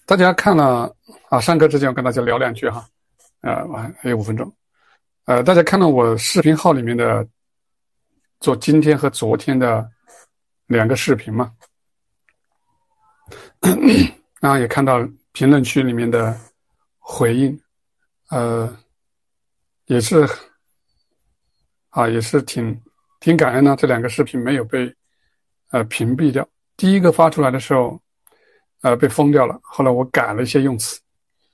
大家看了上课之前我跟大家聊两句哈，还有5分钟，大家看到我视频号里面的做今天和昨天的2个视频嘛，然后也看到评论区里面的回应，也是挺感恩的，这2个视频没有被屏蔽掉。第一个发出来的时候被封掉了，后来我改了一些用词，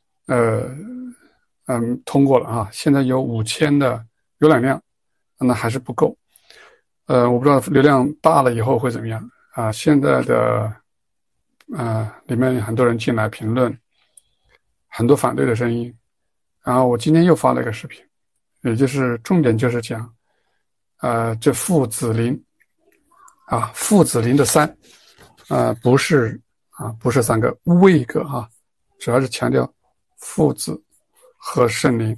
通过了啊，现在有5000的浏览量，那还是不够。我不知道流量大了以后会怎么样啊。现在的里面很多人进来评论，很多反对的声音。然后我今天又发了一个视频，也就是重点就是讲这父子灵的3不是3个位格主要是强调父子和圣灵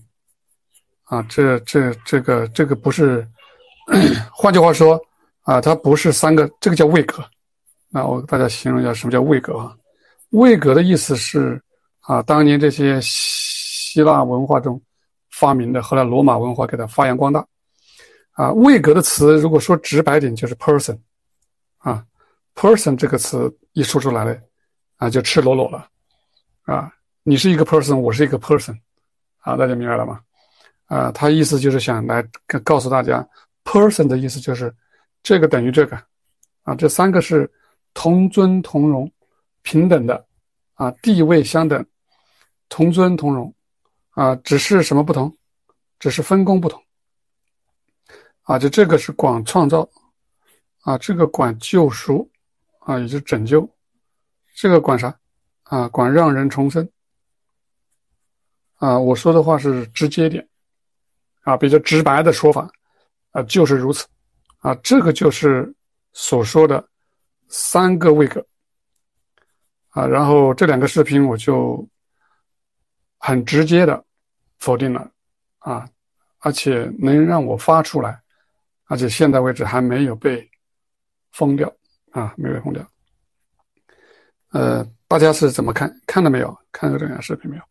这个不是换句话说它不是3个，这个叫位格。那我给大家形容一下什么叫位格位格的意思是当年这些希腊文化中发明的，后来罗马文化给它发扬光大位格的词如果说直白点就是 person person 这个词一说出来了就赤裸裸了你是一个 person， 我是一个 person 大家明白了吗？他意思就是想来告诉大家 person 的意思就是这个等于这个这3个是同尊同荣平等的地位相等，同尊同荣只是什么不同？只是分工不同就这个是管创造这个管救赎也就是拯救，这个管啥管让人重生我说的话是直接点比较直白的说法就是如此这个就是所说的3个位格然后这2个视频我就很直接的否定了而且能让我发出来，而且现在为止还没有被封掉没有被封掉。大家是怎么看？看了没有？看过这2个视频没有？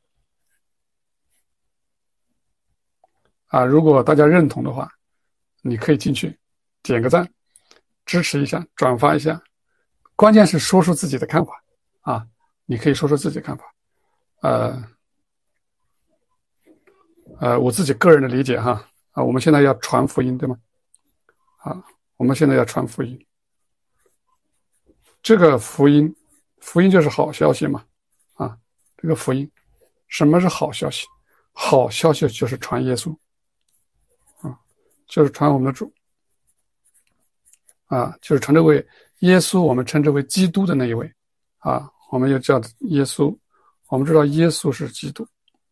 如果大家认同的话，你可以进去点个赞，支持一下，转发一下，关键是说出自己的看法你可以说出自己的看法。我自己个人的理解我们现在要传福音，对吗？我们现在要传福音，这个福音就是好消息嘛这个福音，什么是好消息？好消息就是传耶稣就是传我们的主就是传这位耶稣，我们称之为基督的那一位我们又叫耶稣，我们知道耶稣是基督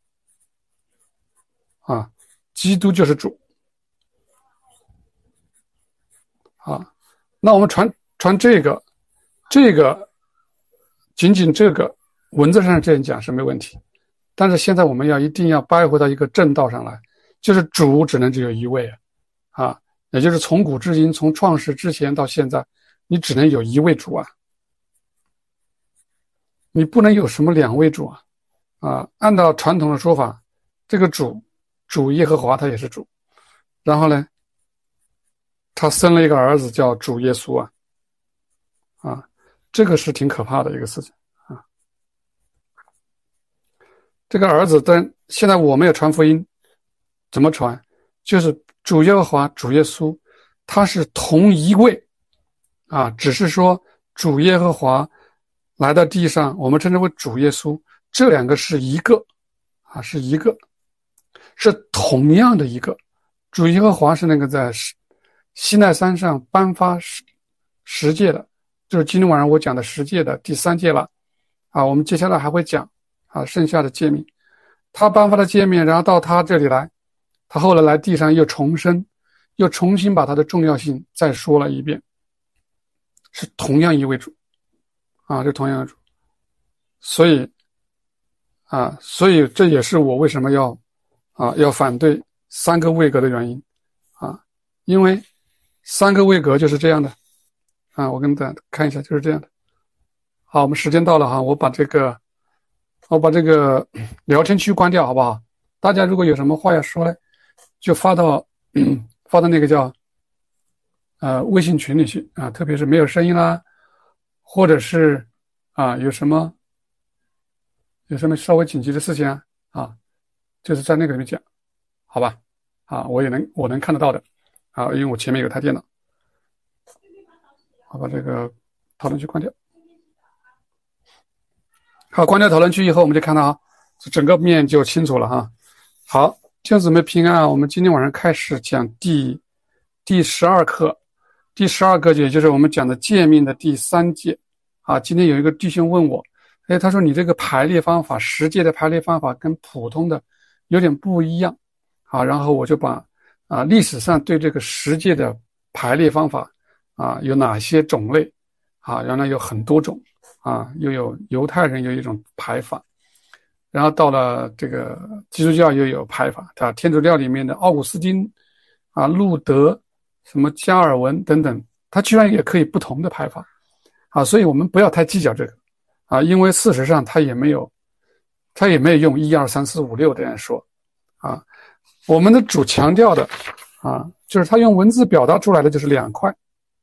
基督就是主那我们传这个仅仅这个文字上这样讲是没问题，但是现在我们一定要掰回到一个正道上来，就是主只能只有一位也就是从古至今，从创世之前到现在，你只能有一位主你不能有什么2位主按照传统的说法，这个主耶和华他也是主，然后呢他生了一个儿子叫主耶稣这个是挺可怕的一个事情这个儿子现在我们也传福音，怎么传？就是主耶和华主耶稣他是同一位只是说主耶和华来到地上，我们称之为主耶稣，这2个是一个是一个，是同样的一个。主耶和华是那个在西奈山上颁发十诫的，就是今天晚上我讲的10诫的第3诫了我们接下来还会讲剩下的诫命，他颁发的诫命，然后到他这里来，他后来来地上又重生，又重新把他的重要性再说了一遍，是同样一位主是同样的主，所以这也是我为什么要反对3个位格的原因因为3个位格就是这样的我跟大家看一下，就是这样的。好，我们时间到了我把这个我把这个聊天区关掉好不好？大家如果有什么话要说呢，就发到那个叫微信群里去啊，特别是没有声音啦，或者是有什么稍微紧急的事情就是在那个里面讲，好吧？我能看得到的因为我前面有台电脑。好，把这个讨论区关掉。好，关掉讨论区以后，我们就看到整个面就清楚了哈。好，弟兄姊妹平安我们今天晚上开始讲第12课，第12课也就是我们讲的诫命的第3诫今天有一个弟兄问我，他说你这个排列方法10诫的排列方法跟普通的有点不一样然后我就把历史上对这个10诫的排列方法有哪些种类原来有很多种又有犹太人有一种排法，然后到了这个基督教又有排法天主教里面的奥古斯丁路德什么加尔文等等，他居然也可以不同的排法所以我们不要太计较这个因为事实上他也没有用1、2、3、4、5、6这样说我们的主强调的就是他用文字表达出来的就是2块，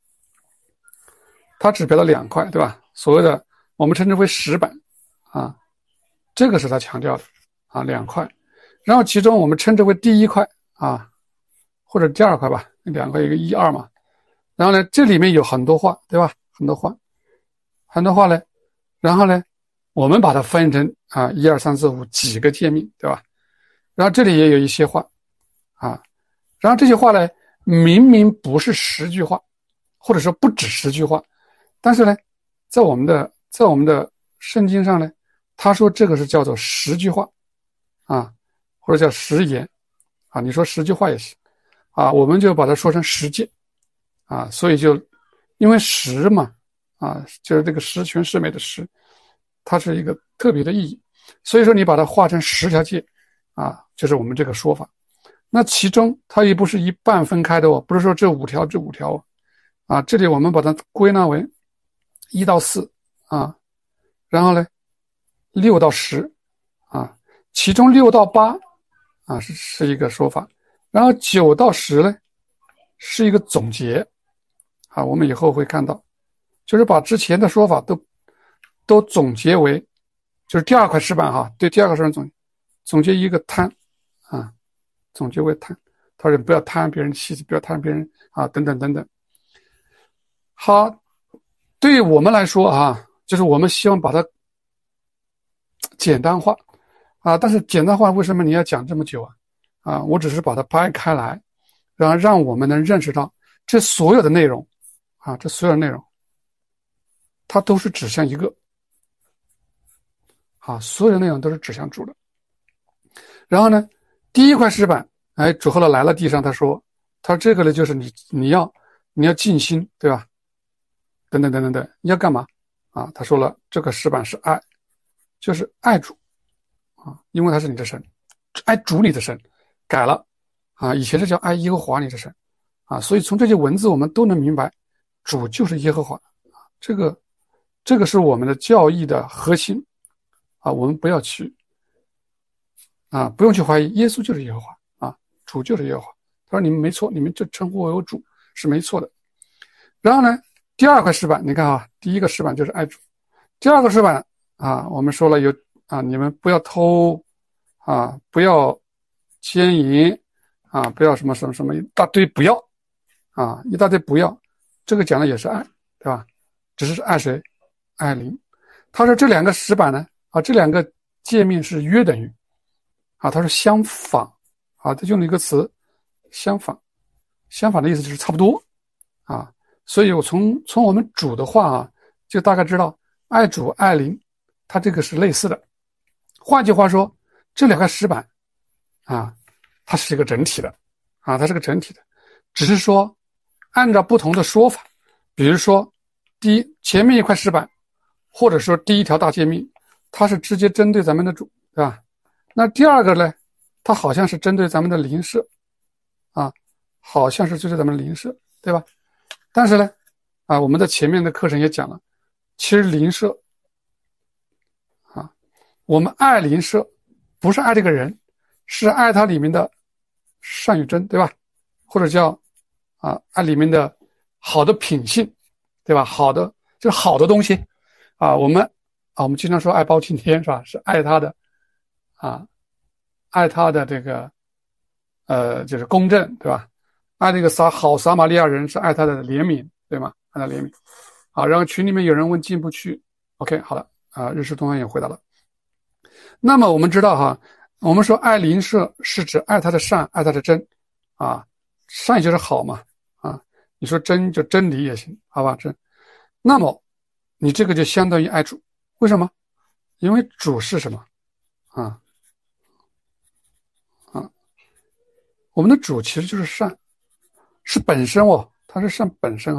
他只表达2块，对吧？所谓的我们称之为石板这个是他强调的2块，然后其中我们称之为第1块或者第2块吧，2块一个1、2嘛。然后呢，这里面有很多话，对吧？很多话呢，然后呢，我们把它分成1、2、3、4、5几个诫命，对吧？然后这里也有一些话然后这些话呢，明明不是10句话，或者说不止10句话，但是呢，在我们的圣经上呢，他说这个是叫做10句话或者叫10言你说10句话也行我们就把它说成10诫所以就因为10嘛就是这个十全十美的10，它是一个特别的意义，所以说你把它划成10条诫就是我们这个说法。那其中它也不是一半分开的不是说这5条这里我们把它归纳为1到4然后呢6到10其中6到8是一个说法，然后9到10呢是一个总结我们以后会看到，就是把之前的说法都总结为，就是第2块石板对第2个石板总结一个贪总结为贪，他说不要贪别人妻子，不要贪别人等等等等。好，对于我们来说就是我们希望把它简单化但是简单化为什么你要讲这么久我只是把它掰开来，然后让我们能认识到这所有的内容它都是指向一个所有的内容都是指向主的。然后呢，第1块石板主后来来了地上，他说这个呢就是你要尽心，对吧？等等等等等，你要干嘛他说了，这个石板是爱，就是爱主因为他是你的神，爱主你的神，改了以前是叫爱耶和华你的神所以从这些文字我们都能明白，主就是耶和华这个是我们的教义的核心我们不要去不用去怀疑，耶稣就是耶和华主就是耶和华。他说你们没错，你们这称呼为主是没错的。然后呢，第2块石板，你看第1个石板就是爱主，第2个石板我们说了有你们不要偷不要奸淫不要什么什么什么一大堆不要一大堆不要，这个讲的也是爱，对吧？只是爱谁？爱灵。他说这2个石板呢这2个诫命是约等于他说相仿他用了一个词相仿，相反的意思就是差不多所以我从我们主的话就大概知道爱主爱灵它这个是类似的。换句话说，这2块石板它是一个整体的它是个整体的，只是说按照不同的说法，比如说前面1块石板，或者说第1条大诫命，它是直接针对咱们的主，对吧？那第2个呢，它好像是针对咱们的邻舍好像是针对咱们的邻舍，对吧？但是呢我们在前面的课程也讲了，其实邻舍我们爱邻舍，不是爱这个人，是爱他里面的善与真，对吧？或者叫爱里面的好的品性，对吧？好的就是好的东西我们经常说爱包青天，是吧？是爱他的爱他的这个就是公正，对吧？爱这个撒玛利亚人是爱他的怜悯，对吗？爱他怜悯。好，然后群里面有人问进不去 ，OK， 好了日式东方也回答了。那么我们知道我们说爱邻舍是指爱他的善，爱他的真善就是好嘛你说真就真理也行，好吧？真，那么你这个就相当于爱主，为什么？因为主是什么我们的主其实就是善，是本身它是善本身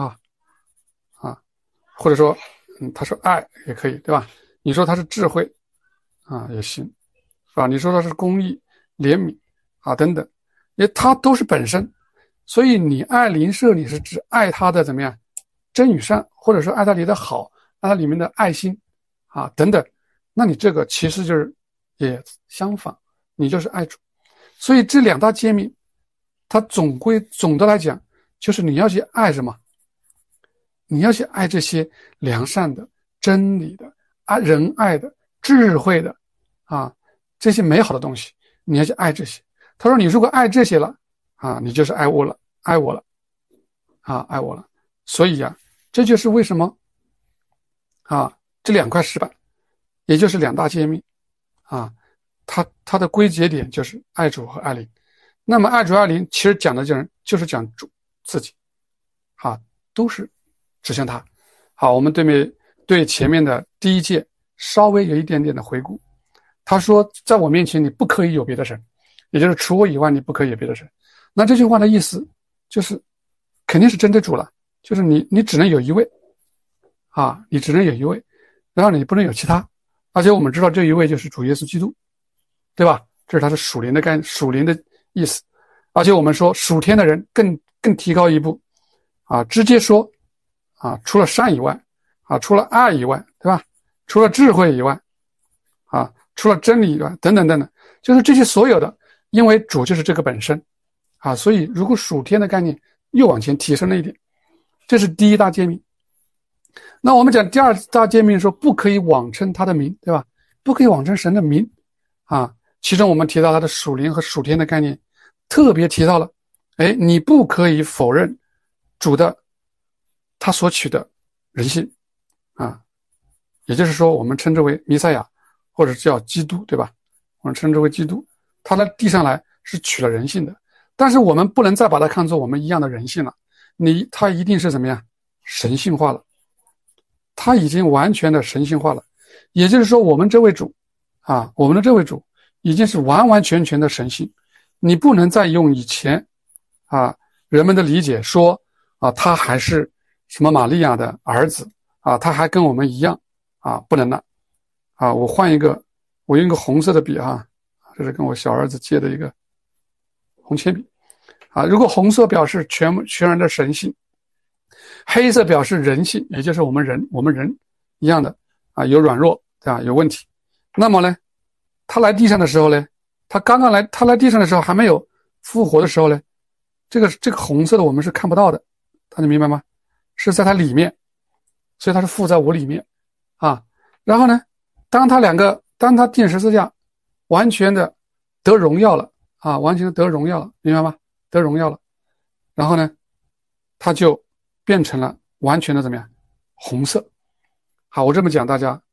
或者说他说爱也可以，对吧？你说他是智慧也行你说他是公义、怜悯等等，因为他都是本身。所以你爱邻舍，你是指爱他的怎么样真与善，或者说爱他里的好，爱他里面的爱心等等，那你这个其实就是也相反，你就是爱主。所以这两大诫命它总的来讲就是你要去爱什么，你要去爱这些良善的、真理的、仁爱的、智慧的这些美好的东西，你要去爱这些。他说你如果爱这些了你就是爱我了，爱我了爱我了。所以这就是为什么这两块石板，也就是两大诫命它的归结点就是爱主和爱邻。那么爱主爱邻其实讲的就是讲主自己都是指向他。好，我们对前面的第一诫稍微有一点点的回顾。他说在我面前你不可以有别的神，也就是除我以外你不可以有别的神。那这句话的意思就是肯定是针对主了，就是你只能有一位你只能有一位，然后你不能有其他。而且我们知道这一位就是主耶稣基督，对吧？这是他的属灵的概念，属灵的意思。而且我们说属天的人更提高一步直接说除了善以外除了爱以外，对吧？除了智慧以外除了真理以外，等等等等，就是这些所有的，因为主就是这个本身所以如果属天的概念又往前提升了一点，这是第一大诫命。那我们讲第二大诫命说不可以妄称他的名，对吧？不可以妄称神的名其中我们提到他的属灵和属天的概念，特别提到了你不可以否认主的他所取的人性也就是说我们称之为弥赛亚，或者叫基督，对吧？我们称之为基督，他在地上来是取了人性的，但是我们不能再把它看作我们一样的人性了，他一定是怎么样神性化了，他已经完全的神性化了。也就是说我们这位主我们的这位主已经是完完全全的神性，你不能再用以前人们的理解说他还是什么玛利亚的儿子他还跟我们一样不能了我用一个红色的笔这是跟我小儿子借的一个红铅笔如果红色表示全然的神性，黑色表示人性，也就是我们人一样的有软弱对吧？有问题。那么呢他来地上的时候呢，他来地上的时候还没有复活的时候呢，这个红色的我们是看不到的，大家明白吗？是在他里面，所以他是附在我里面然后呢当他钉十字架完全的得荣耀了完全的得荣耀了，明白吗？得荣耀了，然后呢他就变成了完全的怎么样红色。好，我这么讲大家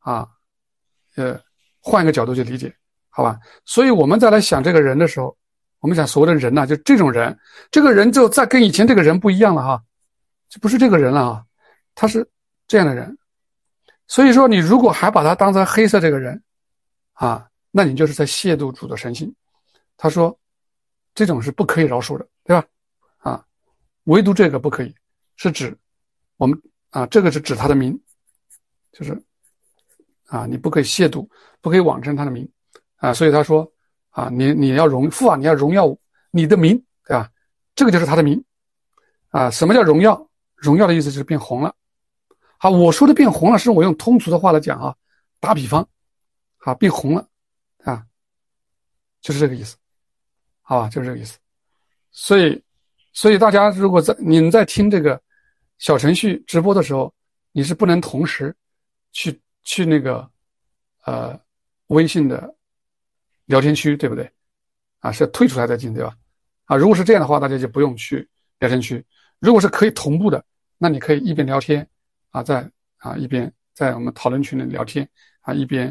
换一个角度去理解，好吧？所以我们再来想这个人的时候，我们讲所谓的人就这种人，这个人就再跟以前这个人不一样了就不是这个人了他是这样的人。所以说你如果还把他当成黑色这个人那你就是在亵渎主的神性。他说这种是不可以饶恕的，对吧？唯独这个不可以，是指我们这个是指他的名，就是你不可以亵渎，不可以妄称他的名所以他说你要父你要荣耀你的名，对吧？这个就是他的名什么叫荣耀？荣耀的意思就是变红了。好，我说的变红了是我用通俗的话来讲打比方变红了啊，就是这个意思，好吧，就是这个意思。所以大家如果你在听这个小程序直播的时候，你是不能同时去那个微信的聊天区，对不对？啊，是退出来再进，对吧？啊，如果是这样的话，大家就不用去聊天区。如果是可以同步的，那你可以一边聊天啊，一边在我们讨论群里聊天啊，一边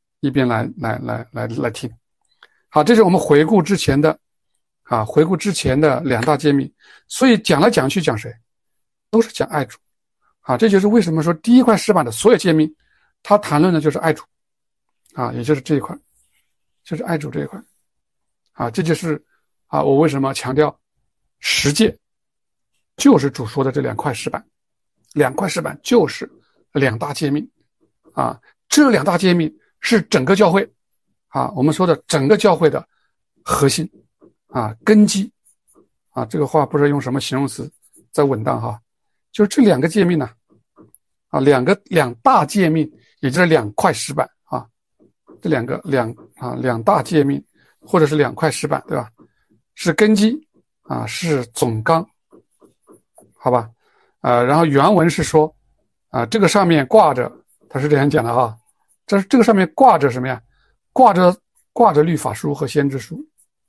来听。好，这是我们回顾之前的两大诫命。所以讲来讲去讲谁，都是讲爱主啊。这就是为什么说第一块石板的所有诫命，它谈论的就是爱主啊，也就是这一块，就是爱主这一块啊。这就是我为什么强调十诫就是主说的这两块石板就是两大诫命啊。这两大诫命是整个教会啊，我们说的整个教会的核心啊，根基啊。这个话不知道用什么形容词在稳当哈，就是这两个诫命呢啊，两大诫命，也就是两块石板啊。这两大诫命或者是两块石板，对吧？是根基啊，是总纲，好吧？然后原文是说这个上面挂着，他是这样讲的哈，这个上面挂着什么呀？挂着律法书和先知书。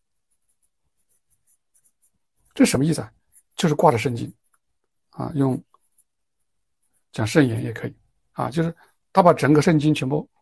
这是什么意思啊？就是挂着圣经啊，用讲圣言也可以啊，就是他把整个圣经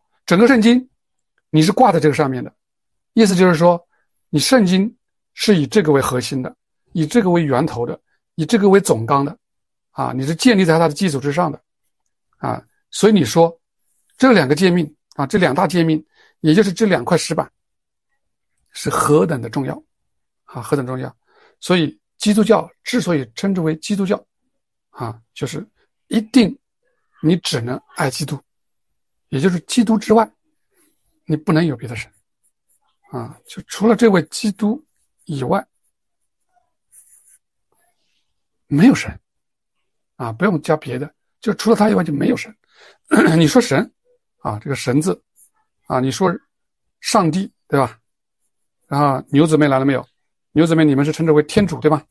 你是挂在这个上面的，意思就是说你圣经是以这个为核心的，以这个为源头的，以这个为总纲的啊，你是建立在它的基础之上的啊。所以你说这两个诫命啊，这两大诫命，也就是这两块石板是何等的重要啊，何等重要。所以基督教之所以称之为基督教啊，就是一定你只能爱基督，也就是基督之外你不能有别的神啊，就除了这位基督以外没有神啊，不用加别的，就除了他以外就没有神。你说神啊，这个神字啊，你说上帝，对吧？然后牛姊妹来了没有？牛姊妹你们是称之为天主，对吧？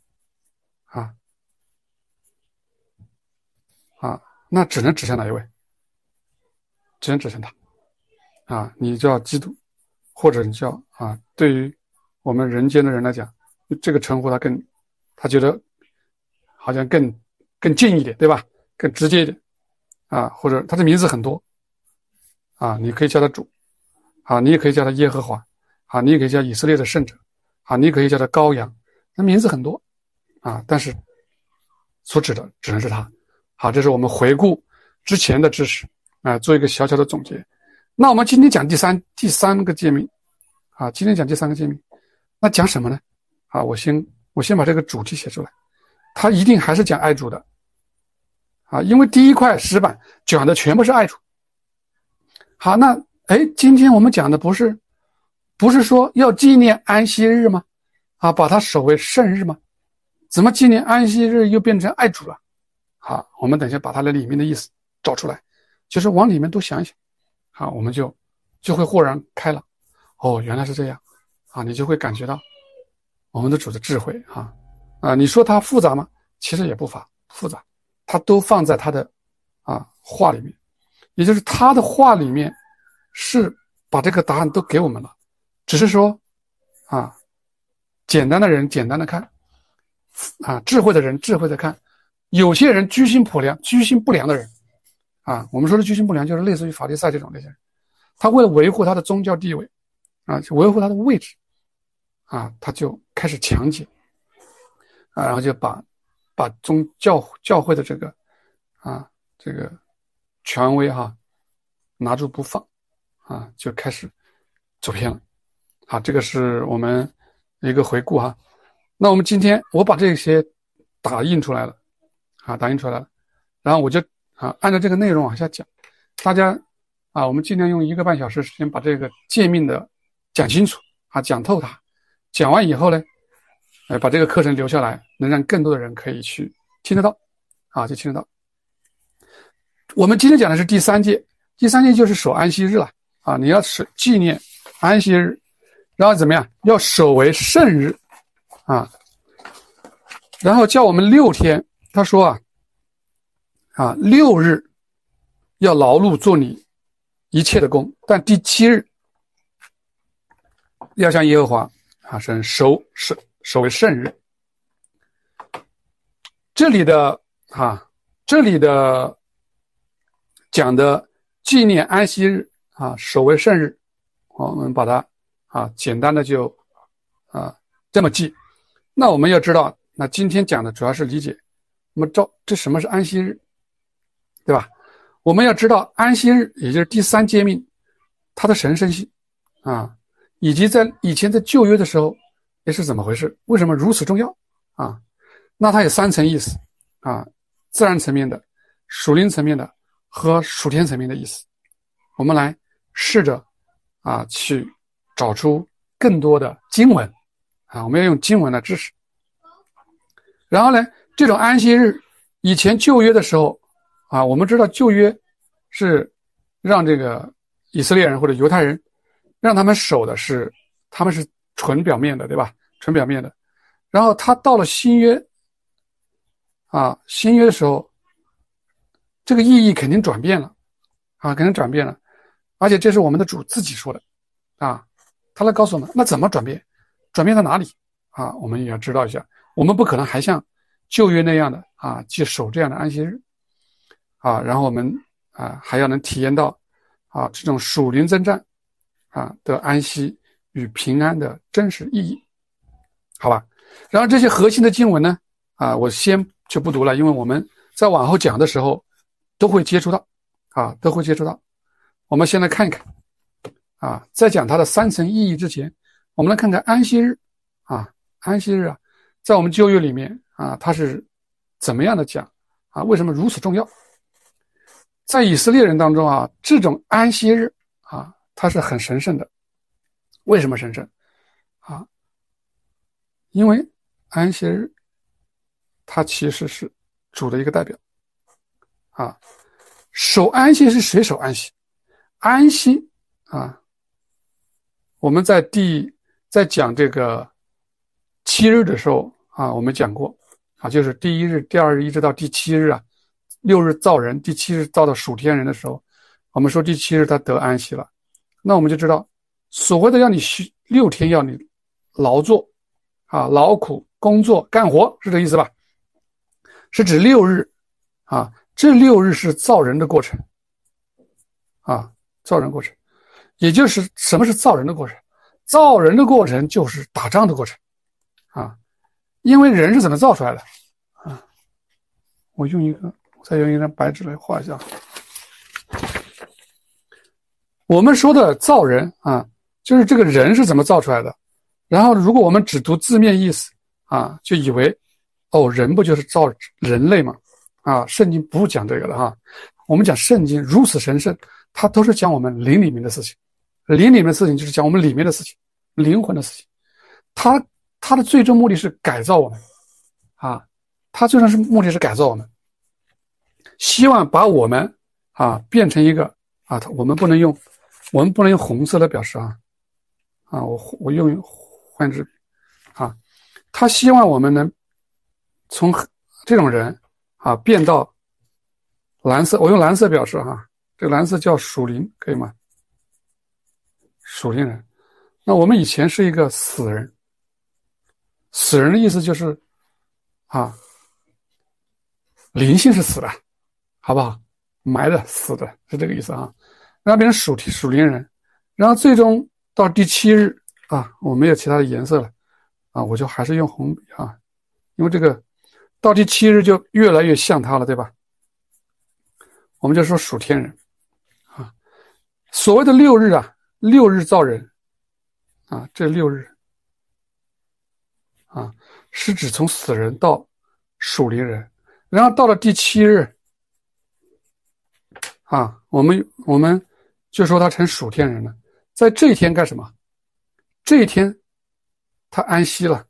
那只能指向哪一位？只能指向他啊，你叫基督，或者你叫对于我们人间的人来讲，这个称呼他觉得好像更近一点，对吧？更直接一点啊，或者他的名字很多啊，你可以叫他主啊，你也可以叫他耶和华啊，你也可以叫以色列的圣者啊，你也可以叫他羔羊，那名字很多啊，但是所指的只能是他。好，这是我们回顾之前的知识做一个小小的总结。那我们今天讲第三个诫命啊，今天讲第三个诫命，那讲什么呢？啊，我先把这个主题写出来，他一定还是讲爱主的啊，因为第一块石板讲的全部是爱主。好，那今天我们讲的不是说要纪念安息日吗？啊，把它守为圣日吗？怎么纪念安息日又变成爱主了？好，我们等一下把它的里面的意思找出来，就是往里面多想一想，好，我们就会豁然开朗。哦，原来是这样啊，你就会感觉到我们的主的智慧你说它复杂吗？其实也不复杂，它都放在他的话里面，也就是他的话里面是把这个答案都给我们了，只是说简单的人简单的看智慧的人智慧的看。有些人居心不良的人我们说的居心不良就是类似于法利赛这种那些人，他为了维护他的宗教地位维护他的位置他就开始强解然后就把教会的这个权威拿住不放就开始走偏了这个是我们一个回顾那我们今天我把这些打印出来了，然后我就按照这个内容往下讲，大家我们尽量用1个半小时时间把这个诫命的讲清楚讲透它，讲完以后呢把这个课程留下来，能让更多的人可以去听得到就听得到。我们今天讲的是第三诫就是守安息日了啊，你要纪念安息日，然后怎么样？要守为圣日啊，然后叫我们6天。他说6日要劳碌做你一切的工，但第7日要向耶和华神守为圣日。这里的讲的纪念安息日守为圣日，我们把它简单的就这么记。那我们要知道，那今天讲的主要是理解，那么这什么是安息日，对吧？我们要知道安息日，也就是第3诫命，它的神圣性以及在以前在旧约的时候也是怎么回事，为什么如此重要那它有3层意思自然层面的、属灵层面的和属天层面的意思。我们来试着去找出更多的经文我们要用经文的知识。然后呢，这种安息日以前旧约的时候我们知道旧约是让这个以色列人或者犹太人让他们守的是，他们是纯表面的，对吧？纯表面的。然后他到了新约新约的时候，这个意义肯定转变了肯定转变了。而且这是我们的主自己说的他来告诉我们，那怎么转变？转变在哪里我们也要知道一下。我们不可能还像旧约那样的去守这样的安息日然后我们还要能体验到这种属灵征战的安息与平安的真实意义，好吧？然后这些核心的经文呢我先就不读了，因为我们在往后讲的时候都会接触到都会接触到。我们先来看一看在讲它的3层意义之前，我们来看看安息日安息日在我们旧约里面它是怎么样的讲为什么如此重要？在以色列人当中这种安息日它是很神圣的。为什么神圣因为安息日它其实是主的一个代表守安息是谁守安息？安息我们在讲这个7日的时候我们讲过就是第1日、第2日一直到第7日6日造人，第7日造到属天人的时候，我们说第7日他得安息了。那我们就知道，所谓的要你6天要你劳作劳苦工作干活，是这意思吧？是指6日这6日是造人的过程造人过程。也就是什么是造人的过程？造人的过程就是打仗的过程因为人是怎么造出来的我再用一张白纸来画一下。我们说的造人就是这个人是怎么造出来的。然后如果我们只读字面意思就以为人不就是造人类吗圣经不讲这个的我们讲圣经如此神圣，它都是讲我们灵里面的事情。灵里面的事情就是讲我们里面的事情，灵魂的事情。它的最终目的是改造我们它最终目的是改造我们，希望把我们变成一个我们不能用红色来表示我用换支笔他希望我们能从这种人变到蓝色，我用蓝色表示这个蓝色叫属灵，可以吗？属灵人。那我们以前是一个死人，死人的意思就是灵性是死的，好不好？埋的死的是这个意思然后变成属灵人，然后最终到第7日我没有其他的颜色了我就还是用红笔因为这个到第7日就越来越像他了，对吧？我们就说属天人所谓的6日6日造人这6日是指从死人到属灵人，然后到了第7日我们就说他成属天人了。在这一天干什么？这一天他安息了。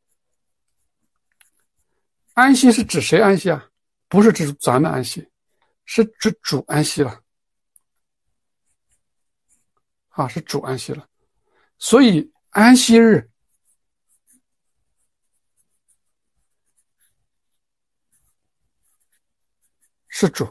安息是指谁安息不是指咱们安息，是指主安息了。 是主安息了。所以安息日是主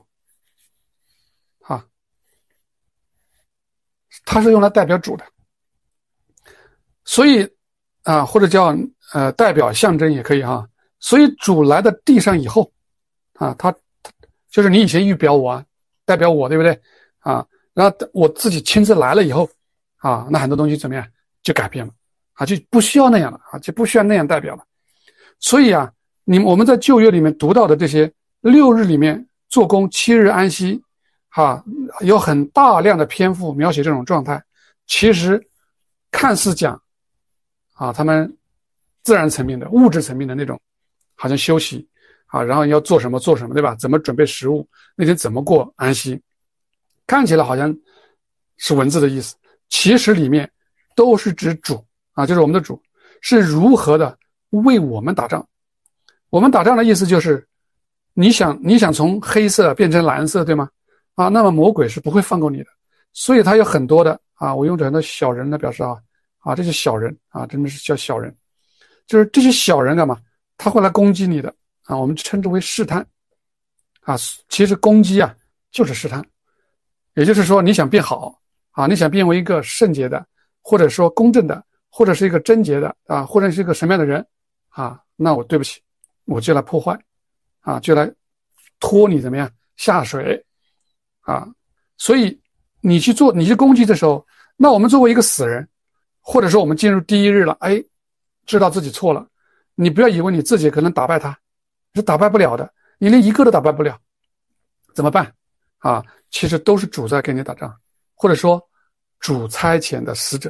它是用来代表主的。所以或者叫代表象征也可以所以主来的地上以后他就是你以前预表我代表我，对不对然后我自己亲自来了以后那很多东西怎么样就改变了就不需要那样了就不需要那样代表了。所以我们在旧约里面读到的这些6日里面做工7日安息有很大量的篇幅描写这种状态，其实看似讲他们自然层面的物质层面的那种好像休息然后要做什么做什么，对吧？怎么准备食物，那天怎么过安息，看起来好像是文字的意思，其实里面都是指主就是我们的主是如何的为我们打仗。我们打仗的意思就是你想从黑色变成蓝色，对吗？那么魔鬼是不会放过你的，所以他有很多的我用着很多小人来表示这些小人真的是叫小人，就是这些小人干嘛？他会来攻击你的我们称之为试探其实攻击就是试探。也就是说你想变好你想变为一个圣洁的，或者说公正的，或者是一个贞洁的或者是一个什么样的人那我对不起，我就来破坏就来拖你怎么样下水所以你去攻击的时候，那我们作为一个死人，或者说我们进入第1日了知道自己错了，你不要以为你自己可能打败他，是打败不了的，你连一个都打败不了，怎么办其实都是主在跟你打仗，或者说主差遣的使者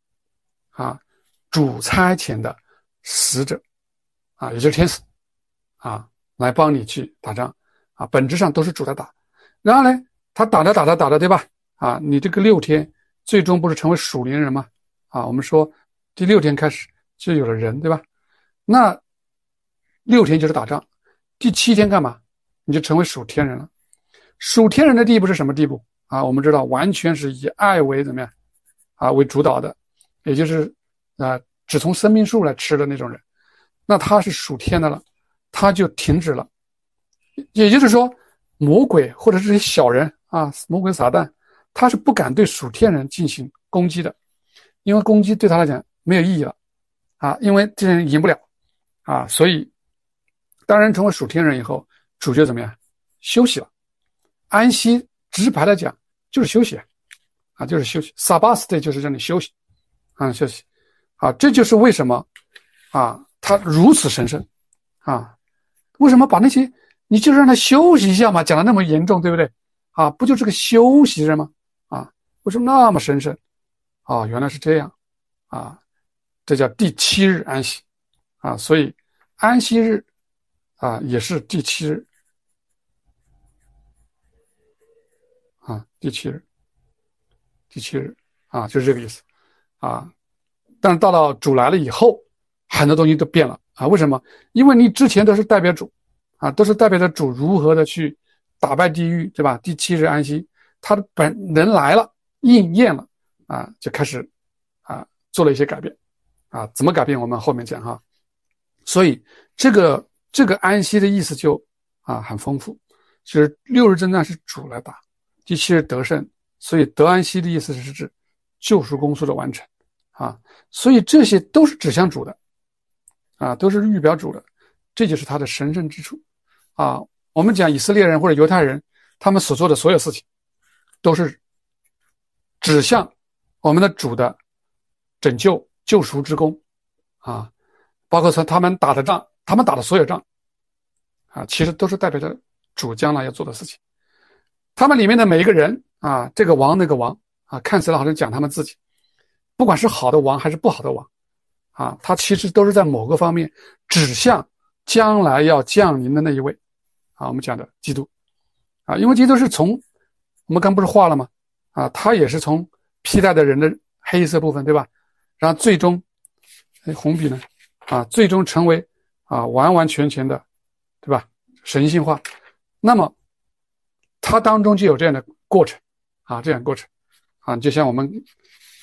主差遣的使者也就是天使来帮你去打仗本质上都是主在打。然后呢他打着对吧你这个6天最终不是成为属灵人吗我们说第6天开始就有了人，对吧？那6天就是打仗，第7天干嘛？你就成为属天人了。属天人的地步是什么地步我们知道完全是以爱为怎么样为主导的，也就是只从生命树来吃的那种人，那他是属天的了，他就停止了。也就是说魔鬼或者是这些小人魔鬼撒旦他是不敢对属天人进行攻击的，因为攻击对他来讲没有意义了因为这些人赢不了所以当人成为属天人以后，主就怎么样休息了。安息直白的讲就是休息就是休息， Sabbath day 就是让你休息休息这就是为什么他如此神圣为什么把那些你就让他休息一下嘛，讲的那么严重，对不对不就是个休息日吗为什么那么神圣原来是这样这叫第7日安息所以安息日也是第7日第7日就是这个意思但是到了主来了以后，很多东西都变了为什么？因为你之前都是代表主都是代表着主如何的去打败地狱，对吧？第7日安息，他的本人来了，应验了就开始做了一些改变怎么改变我们后面讲所以这个安息的意思就很丰富。其实6日征战是主来打，第7日得胜，所以得安息的意思是指救赎工作的完成所以这些都是指向主的都是预表主的，这就是他的神圣之处我们讲以色列人或者犹太人，他们所做的所有事情都是指向我们的主的拯救救赎之功包括说他们打的仗，他们打的所有仗其实都是代表着主将来要做的事情。他们里面的每一个人这个王那个王看起来好像讲他们自己，不管是好的王还是不好的王他其实都是在某个方面指向将来要降临的那一位我们讲的基督因为基督是从我们刚不是画了吗他也是从披戴的人的黑色部分，对吧？然后最终红笔呢最终成为完完全全的，对吧？神性化。那么它当中就有这样的过程这样的过程就像我们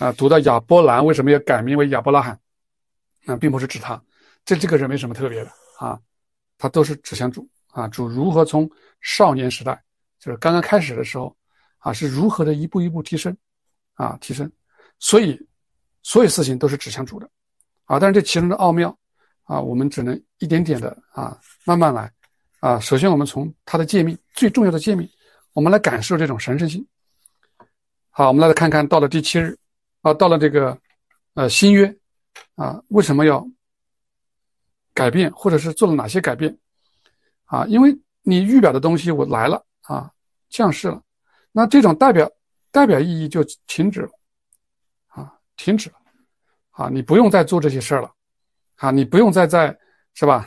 读到亚伯兰为什么要改名为亚伯拉罕，并不是指他，这个人没什么特别的啊，他都是指向主啊，主如何从少年时代，就是刚刚开始的时候啊，是如何的一步一步提升啊，提升，所以所有事情都是指向主的啊，但是这其中的奥妙啊，我们只能一点点的啊，慢慢来啊。首先我们从他的诫命，最重要的诫命，我们来感受这种神圣性。好，我们来看看到了第7日啊，到了这个新约啊，为什么要改变，或者是做了哪些改变啊？因为你预表的东西我来了啊，降世了，那这种代表意义就停止了啊，停止了啊，你不用再做这些事儿了啊，你不用再是吧？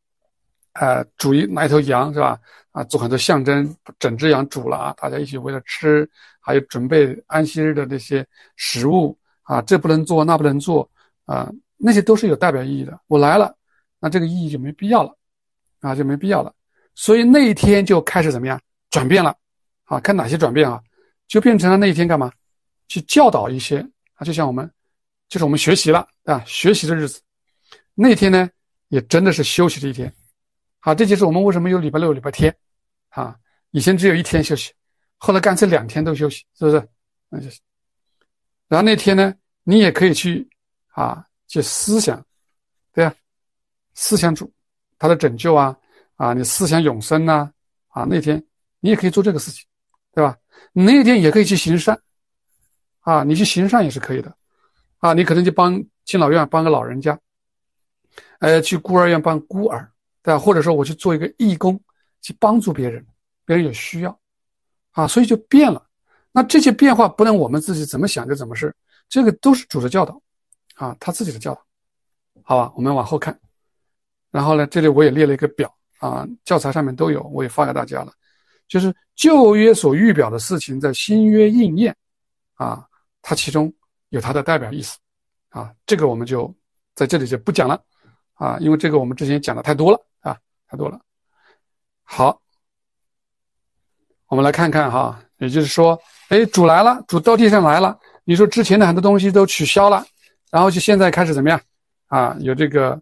拿一头羊是吧？啊，做很多象征，整只羊煮了啊，大家一起为了吃，还有准备安息日的那些食物啊，这不能做，那不能做啊，那些都是有代表意义的。我来了，那这个意义就没必要了啊，就没必要了。所以那一天就开始怎么样转变了啊？看哪些转变啊？就变成了那一天干嘛？去教导一些啊，就像我们学习了啊，学习的日子。那天呢，也真的是休息的一天。好，这就是我们为什么有礼拜六、礼拜天啊？以前只有1天休息，后来干脆2天都休息，是不是？然后那天呢，你也可以去思想，对啊，思想主他的拯救啊，你思想永生啊，那天你也可以做这个事情，对吧？你那天也可以去行善啊，你去行善也是可以的啊，你可能去帮敬老院帮个老人家，去孤儿院帮孤儿。对吧？或者说我去做一个义工，去帮助别人，别人有需要啊，所以就变了。那这些变化不能我们自己怎么想就怎么是，这个都是主的教导啊，他自己的教导。好吧，我们往后看。然后呢，这里我也列了一个表啊，教材上面都有，我也发给大家了。就是旧约所预表的事情在新约应验啊，它其中有它的代表意思啊，这个我们就在这里就不讲了啊，因为这个我们之前讲的太多了。太多了。好，我们来看看哈，也就是说，主来了，主到地上来了。你说之前的很多东西都取消了，然后就现在开始怎么样啊？有这个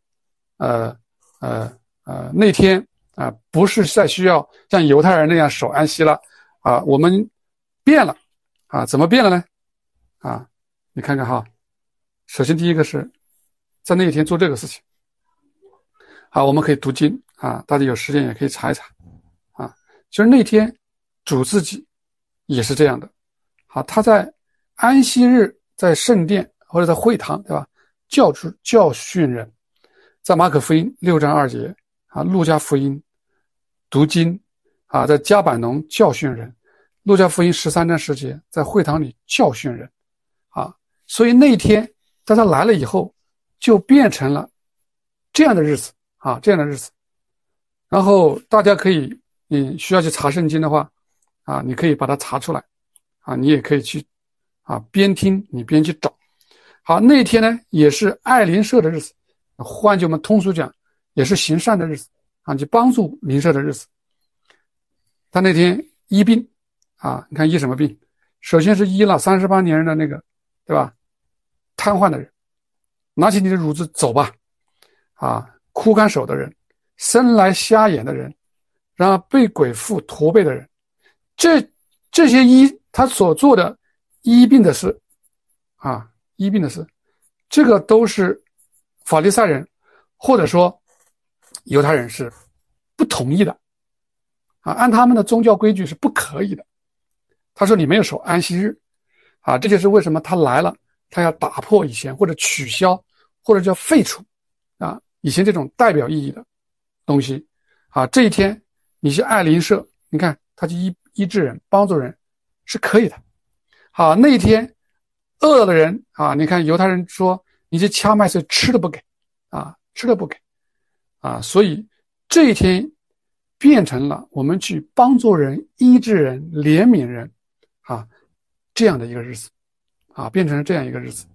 那天啊，不是再需要像犹太人那样守安息了啊，我们变了啊，怎么变了呢？啊，你看看哈，首先第一个是在那一天做这个事情。好，我们可以读经啊，大家有时间也可以查一查啊。就是那天主自己也是这样的，好，他在安息日在圣殿或者在会堂，对吧？教训人，在马可福音6章2节啊，路加福音读经啊，在加百农教训人，路加福音13章10节在会堂里教训人啊。所以那天在他来了以后，就变成了这样的日子。这样的日子，然后大家可以，你需要去查圣经的话，你可以把它查出来，你也可以去，边听你边去找。好，那天呢也是爱邻舍的日子，换句我们通俗讲，也是行善的日子去帮助邻舍的日子。他那天医病你看医什么病？首先是医了38年的那个，对吧？瘫痪的人，拿起你的褥子走吧，枯干手的人，生来瞎眼的人，然后被鬼附驼背的人，这些他所做的医病的事医病的事，这个都是法利赛人或者说犹太人是不同意的按他们的宗教规矩是不可以的。他说你没有守安息日这就是为什么他来了，他要打破以前或者取消或者叫废除以前这种代表意义的东西这一天你去爱邻舍，你看他去医治人帮助人是可以的。好，那一天饿的人你看犹太人说你去掐麦穗吃都不给吃都不给所以这一天变成了我们去帮助人医治人怜悯人这样的一个日子变成了这样一个日子。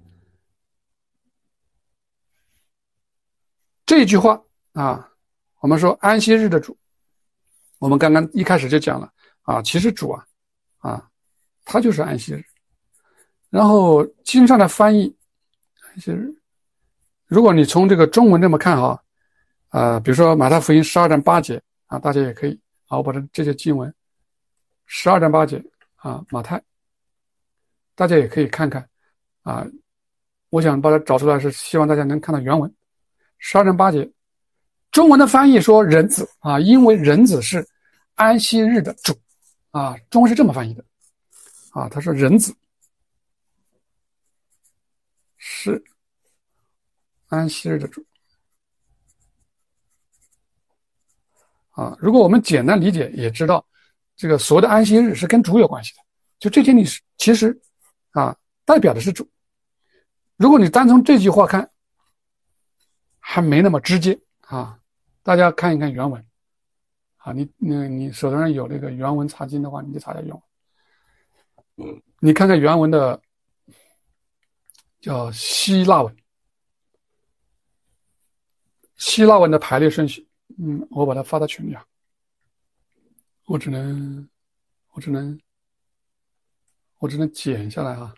这句话我们说安息日的主，我们刚刚一开始就讲了其实主他就是安息日。 然后经上的翻译，就是如果你从这个中文这么看哈，比如说马太福音12章8节啊，大家也可以啊，我把这些经文12章8节啊，马太，大家也可以看看啊。我想把它找出来，是希望大家能看到原文12章8节。中文的翻译说人子啊，因为人子是安息日的主啊，中文是这么翻译的啊，他说人子是安息日的主啊。如果我们简单理解，也知道这个所谓的安息日是跟主有关系的，就这天你其实啊代表的是主。如果你单从这句话看，还没那么直接啊。大家看一看原文啊，你手头上有那个原文查经的话，你就查下原文。你看看原文的叫希腊文，希腊文的排列顺序，我把它发到群里啊。我只能剪下来啊。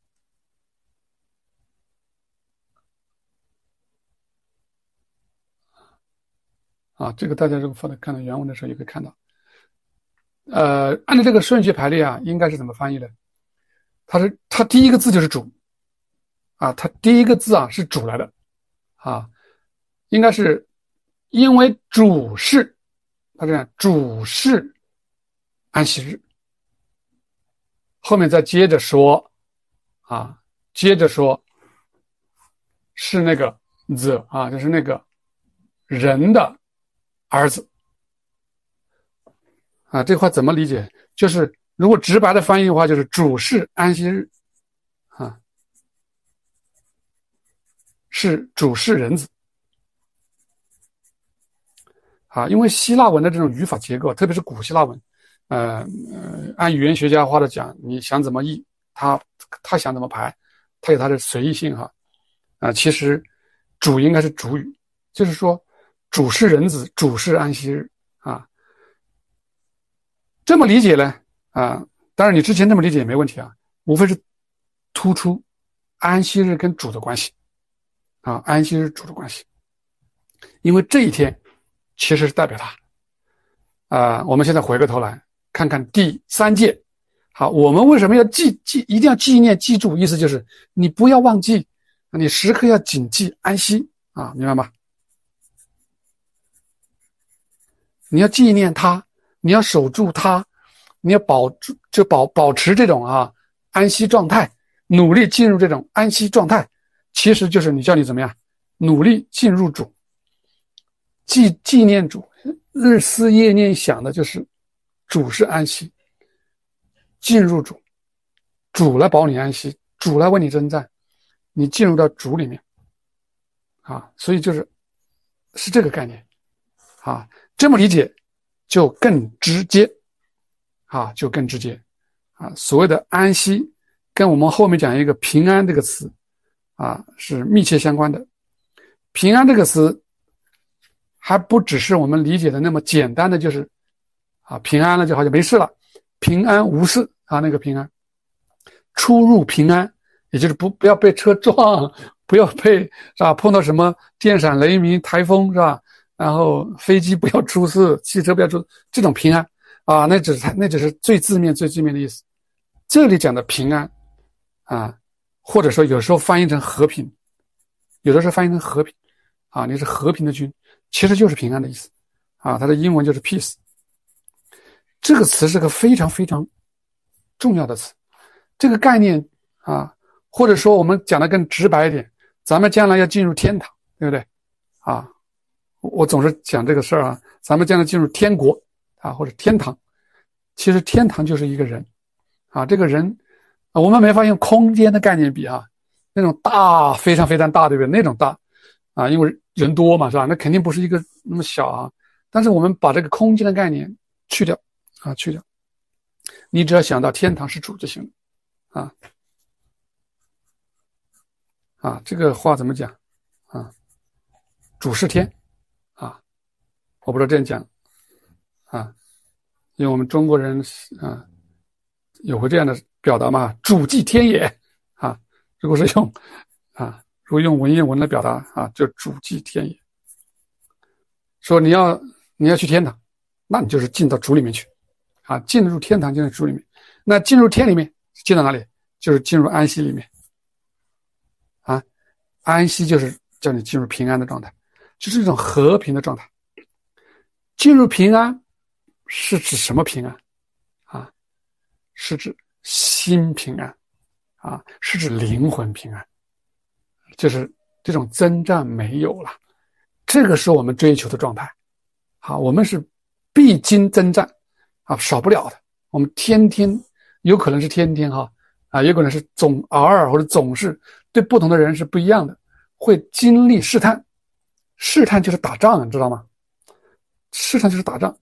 这个大家如果看到原文的时候也可以看到。按照这个顺序排列啊，应该是怎么翻译的？它第一个字就是主啊，它第一个字啊是主来的啊，应该是因为主是，它这样主是安息日，后面再接着说啊，是那个 the 啊，就是那个人的儿子啊。这话怎么理解？就是如果直白的翻译的话，就是主是安息日啊，是主是人子啊。因为希腊文的这种语法结构，特别是古希腊文，按语言学家话的讲，你想怎么译，他想怎么排，他有他的随意性哈其实主应该是主语，就是说主是人子，主是安息日啊。这么理解呢当然你之前这么理解也没问题啊，无非是突出安息日跟主的关系啊，安息日主的关系，因为这一天其实是代表他我们现在回过头来看看第3届。好，我们为什么要一定要纪念记住？意思就是你不要忘记，你时刻要谨记安息啊，明白吗？你要纪念他，你要守住他，你要保持这种安息状态，努力进入这种安息状态，其实就是叫你怎么样，努力进入主，纪念主，日思夜念想的就是主是安息，进入主，主来保你安息，主来为你征战，你进入到主里面所以是这个概念这么理解就更直接所谓的安息跟我们后面讲一个平安这个词是密切相关的。平安这个词还不只是我们理解的那么简单的，就是平安了就好像没事了，平安无事那个平安，出入平安，也就是不要被车撞，不要被碰到什么电闪雷鸣、台风是吧？然后飞机不要出事，汽车不要出，这种平安那只是最字面的意思。这里讲的平安或者说有时候翻译成和平，有的时候翻译成和平你是和平的君，其实就是平安的意思它的英文就是 peace。 这个词是个非常非常重要的词，这个概念或者说我们讲的更直白一点，咱们将来要进入天堂，对不对我总是讲这个事儿咱们将来进入天国或者天堂，其实天堂就是一个人这个人我们没法用空间的概念比那种大非常非常大，对不对？那种大因为人多嘛是吧？那肯定不是一个那么小但是我们把这个空间的概念去掉你只要想到天堂是主就行了这个话怎么讲主是天我不知道这样讲因为我们中国人有过这样的表达嘛，主即天也如果是用如果用文言文来表达就主即天也。说你要去天堂，那你就是进到主里面去进入天堂，进入主里面。那进入天里面，进到哪里？就是进入安息里面安息就是叫你进入平安的状态，就是一种和平的状态。进入平安是指什么平安是指心平安是指灵魂平安，就是这种征战没有了，这个是我们追求的状态我们是必经征战少不了的。我们天天有可能是天天有可能是偶尔或者总是，对不同的人是不一样的，会经历试探。试探就是打仗，你知道吗？试探就是打仗，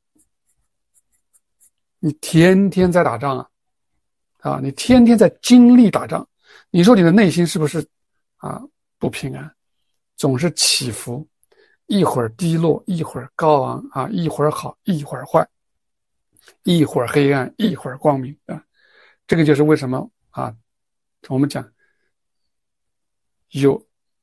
你天天在打仗你天天在经历打仗，你说你的内心是不是不平安，总是起伏，一会儿低落，一会儿高昂一会儿好，一会儿坏，一会儿黑暗，一会儿光明这个就是为什么我们讲有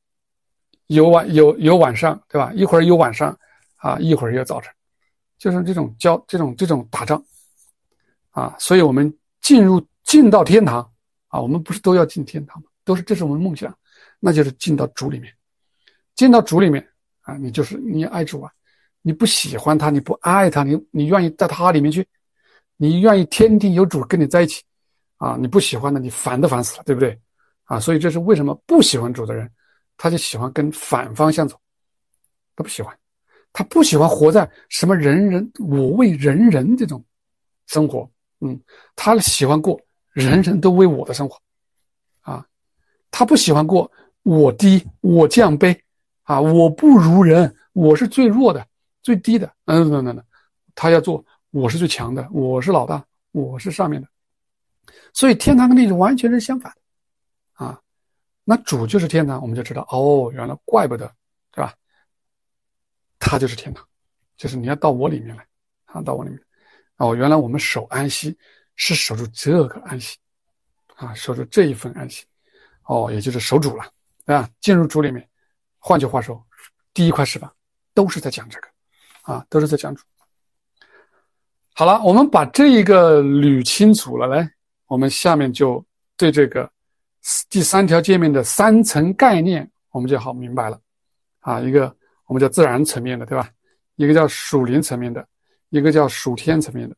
晚上，对吧？一会儿有晚上一会儿有早晨，就是这种打仗所以我们进到天堂我们不是都要进天堂吗？这是我们的梦想，那就是进到主里面。进到主里面你爱主你不喜欢他，你不爱他，你愿意在他里面去，你愿意天天有主跟你在一起你不喜欢的，你烦都烦死了，对不对所以这是为什么不喜欢主的人，他就喜欢跟反方向走，他不喜欢，他不喜欢活在什么我为人人这种生活他喜欢过人人都为我的生活他不喜欢过我低我降卑我不如人，我是最弱的最低的他要做我是最强的，我是老大，我是上面的。所以天堂跟地狱完全是相反那主就是天堂，我们就知道原来怪不得，对吧？他就是天堂，就是你要到我里面来到我里面原来我们守安息是守住这个安息守住这一份安息也就是守主了进入主里面。换句话说，第一块石板都是在讲这个都是在讲主。好了，我们把这一个捋清楚了，来，我们下面就对这个第3条界面的3层概念我们就好明白了一个我们叫自然层面的，对吧？一个叫属灵层面的，一个叫属天层面的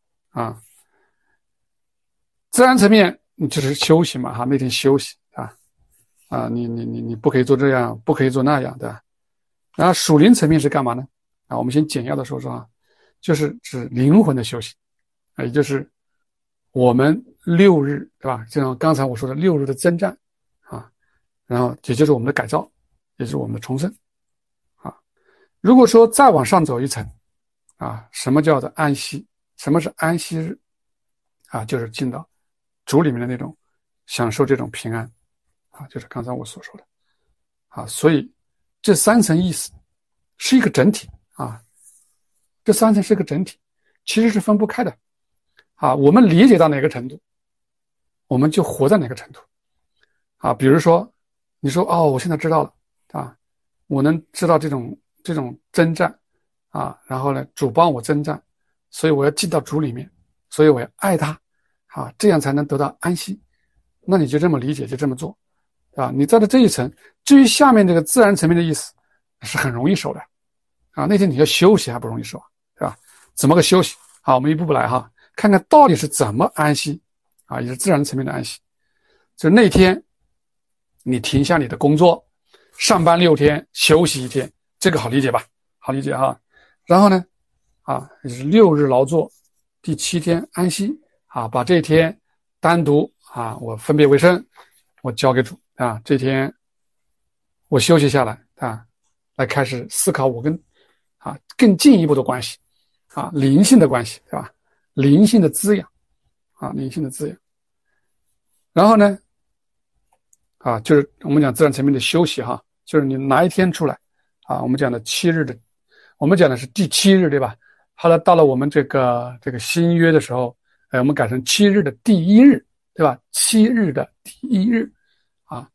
自然层面就是休息嘛那天休息你不可以做这样，不可以做那样，对吧？然后属灵层面是干嘛呢我们先简要的说就是指灵魂的休息也就是我们6日，对吧？就像刚才我说的6日的征战然后也就是我们的改造，也就是我们的重生如果说再往上走一层什么叫做安息？什么是安息日就是进到主里面的那种享受这种平安就是刚才我所说的所以这3层意思是一个整体这3层是一个整体，其实是分不开的我们理解到哪个程度，我们就活在哪个程度比如说你说我现在知道了我能知道这种征战然后呢主帮我征战，所以我要进到主里面，所以我要爱他这样才能得到安息。那你就这么理解，就这么做你在这一层。至于下面这个自然层面的意思是很容易守的那天你要休息还不容易守对吧？怎么个休息我们一步步来看看到底是怎么安息也是自然层面的安息。就那天你停下你的工作，上班6天，休息1天，这个好理解吧？好理解然后呢也是6日劳作，第7天安息把这一天单独我分别为圣，我交给主这天我休息下来来开始思考我跟更进一步的关系灵性的关系，对吧？灵性的滋养灵性的滋养。然后呢就是我们讲自然层面的休息就是你拿一天出来我们讲的7日的，我们讲的是第7日，对吧？后来到了我们这个新约的时候我们改成7日的第1日，对吧？7日的第1日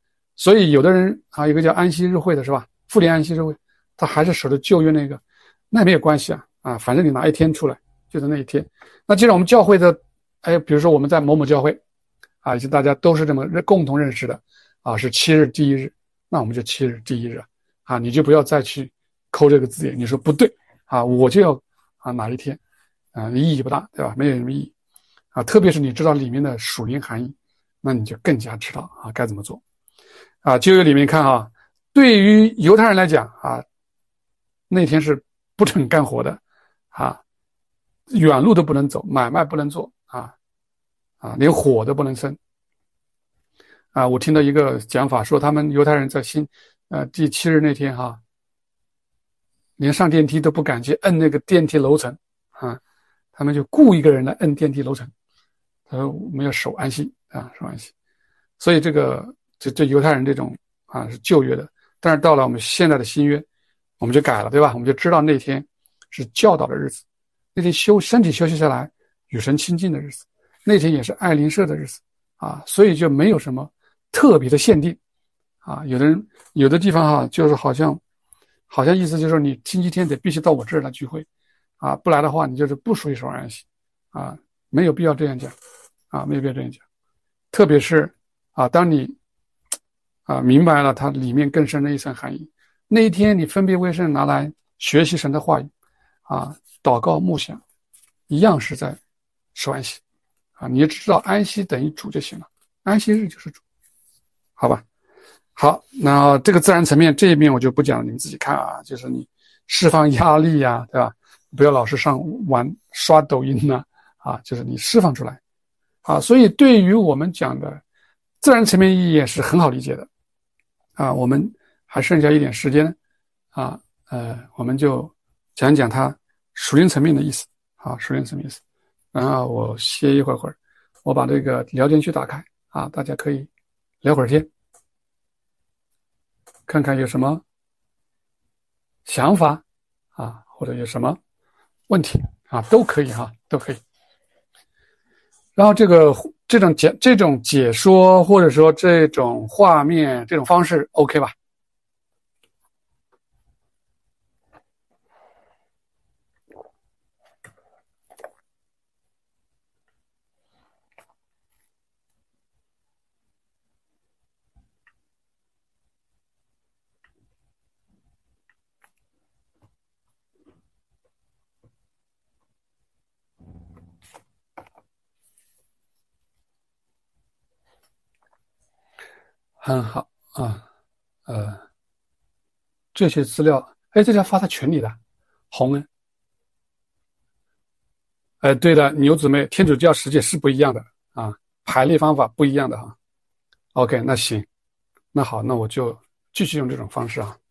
所以有的人啊，有个叫安息日会的是吧？复临安息日会，他还是守着旧约那个，那没有关系啊，反正你拿一天出来，就是那一天。那既然我们教会的，比如说我们在某某教会啊，以及大家都是这么共同认识的啊，是7日第一日，那我们就7日第一日啊，你就不要再去抠这个字眼，你说不对啊，我就要啊哪一天啊，意义不大，对吧？没有什么意义啊，特别是你知道里面的属灵含义，那你就更加知道啊该怎么做啊。旧约里面看啊，对于犹太人来讲啊，那天是不准干活的啊，远路都不能走，买卖不能做啊，连火都不能生啊。我听到一个讲法说，他们犹太人在第7日那天哈，连上电梯都不敢去摁那个电梯楼层啊，他们就雇一个人来摁电梯楼层。他说我们要守安息啊，守安息。所以这犹太人这种啊是旧约的，但是到了我们现在的新约，我们就改了，对吧？我们就知道那天是教导的日子，那天身体休息下来与神亲近的日子，那天也是爱邻舍的日子啊，所以就没有什么特别的限定啊。有的地方哈，就是好像意思就是说你星期天得必须到我这儿来聚会啊，不来的话你就是不属于守安息啊，没有必要这样讲啊，没有必要这样讲。特别是啊，当你明白了它里面更深的一层含义，那一天你分别为圣拿来学习神的话语啊，祷告默想，一样是在守安息啊，你就知道安息等于主就行了，安息日就是主，好吧？好，那这个自然层面这一面我就不讲了，你们自己看啊，就是你释放压力呀，对吧？不要老是刷抖音啊，就是你释放出来啊。所以对于我们讲的自然层面意义也是很好理解的啊。我们还剩下一点时间啊，我们就讲讲它属灵层面的意思啊，属灵层面意思。然后我歇一会儿，我把这个聊天区打开啊，大家可以聊会儿天。看看有什么想法啊，或者有什么问题啊，都可以哈，都可以。然后这种解说或者说这种画面这种方式 OK 吧？很好啊，这些资料，这条发在群里的，红恩，对的，牛姊妹，天主教世界是不一样的啊，排列方法不一样的哈。OK，那行，那好，那我就继续用这种方式啊。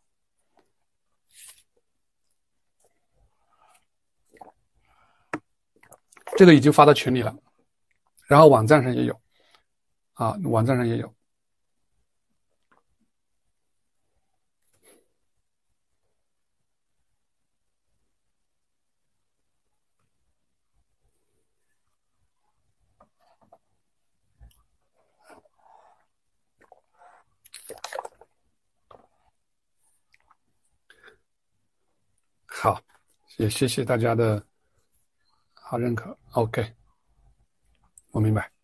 这个已经发到群里了，然后网站上也有啊，网站上也有。好，也谢谢大家的好认可。OK， 我明白。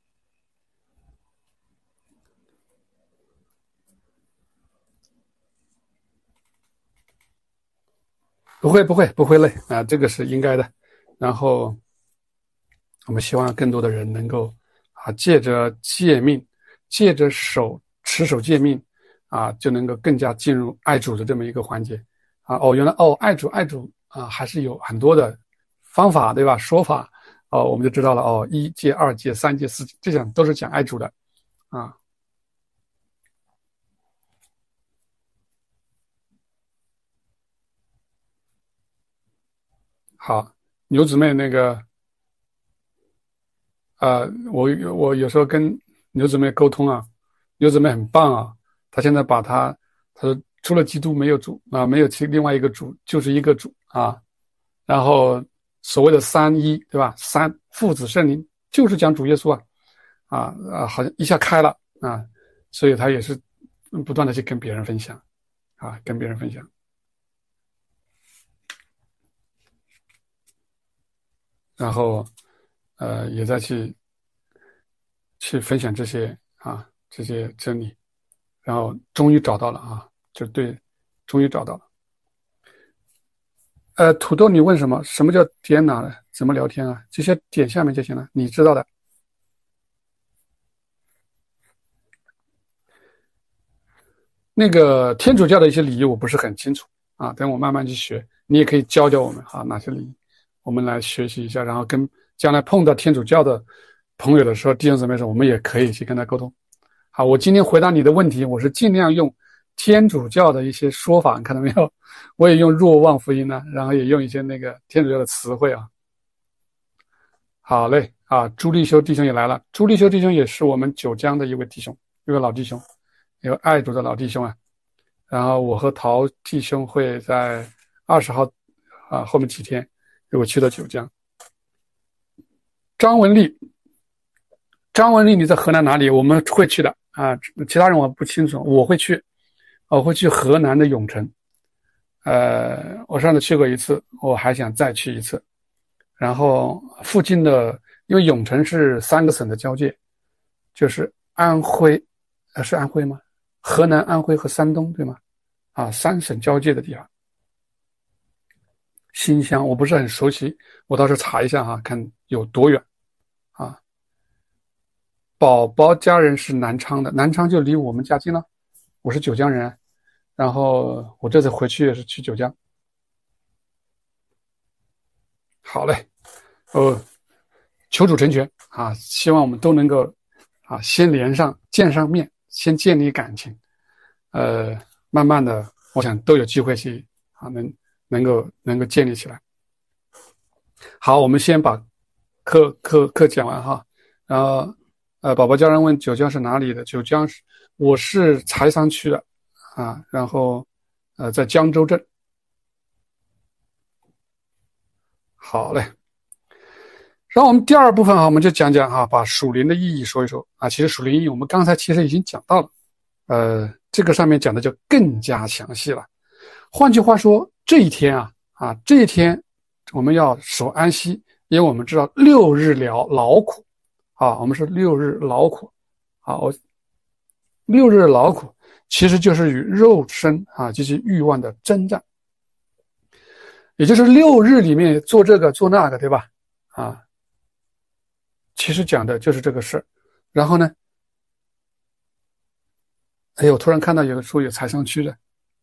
不会累啊，这个是应该的。然后我们希望更多的人能够借着诫命，借着持守诫命啊，就能够更加进入爱主的这么一个环节啊。原来爱主啊，还是有很多的方法，对吧？说法我们就知道了1诫、2诫、3诫、4诫，这种都是讲爱主的啊。好，牛姊妹那个我有时候跟牛姊妹沟通啊，牛姊妹很棒啊，她现在她说除了基督没有主啊，没有另外一个主，就是一个主啊。然后所谓的三一，对吧？父子圣灵就是讲主耶稣好像一下开了啊，所以他也是不断的去跟别人分享啊，跟别人分享。然后也在去分享这些真理，然后终于找到了啊，就对，终于找到了。土豆，你问什么？什么叫点哪呢？怎么聊天啊？这些点下面就行了，你知道的。那个天主教的一些礼仪我不是很清楚啊，等我慢慢去学，你也可以教教我们啊，哪些礼仪，我们来学习一下，然后跟将来碰到天主教的朋友的时候，弟兄姊妹说，我们也可以去跟他沟通。好，我今天回答你的问题，我是尽量用天主教的一些说法，你看到没有？我也用若望福音呢，然后也用一些那个天主教的词汇啊。好嘞啊，朱立修弟兄也来了，朱立修弟兄也是我们九江的一位弟兄，一位老弟兄，一位爱主的老弟兄啊。然后我和陶弟兄会在20号啊后面几天如果去到九江。张文丽，你在河南哪里？我们会去的啊，其他人我不清楚，我会去河南的永城。我上次去过一次，我还想再去一次。然后附近的，因为永城是3个省的交界，就是安徽，是安徽吗？河南、安徽和山东，对吗？啊，3省交界的地方。新乡我不是很熟悉，我到时候查一下哈，看有多远啊。宝宝家人是南昌的，南昌就离我们家近了，我是九江人，然后我这次回去也是去九江。好嘞，求主成全啊！希望我们都能够啊，先见上面，先建立感情，慢慢的，我想都有机会去啊，能够建立起来。好，我们先把课讲完哈，然后宝宝家人问九江是哪里的？九江我是柴桑区的啊，然后在江州镇。好嘞。然后我们第二部分啊，我们就讲讲哈，把属灵的意义说一说啊。其实属灵意义我们刚才其实已经讲到了，这个上面讲的就更加详细了。换句话说，这一天我们要守安息，因为我们知道6日劳苦啊，我们是6日劳苦啊。6日劳苦其实就是与肉身啊这些欲望的征战，也就是6日里面做这个做那个，对吧？啊。其实讲的就是这个事。然后呢，我突然看到有个说有柴桑区的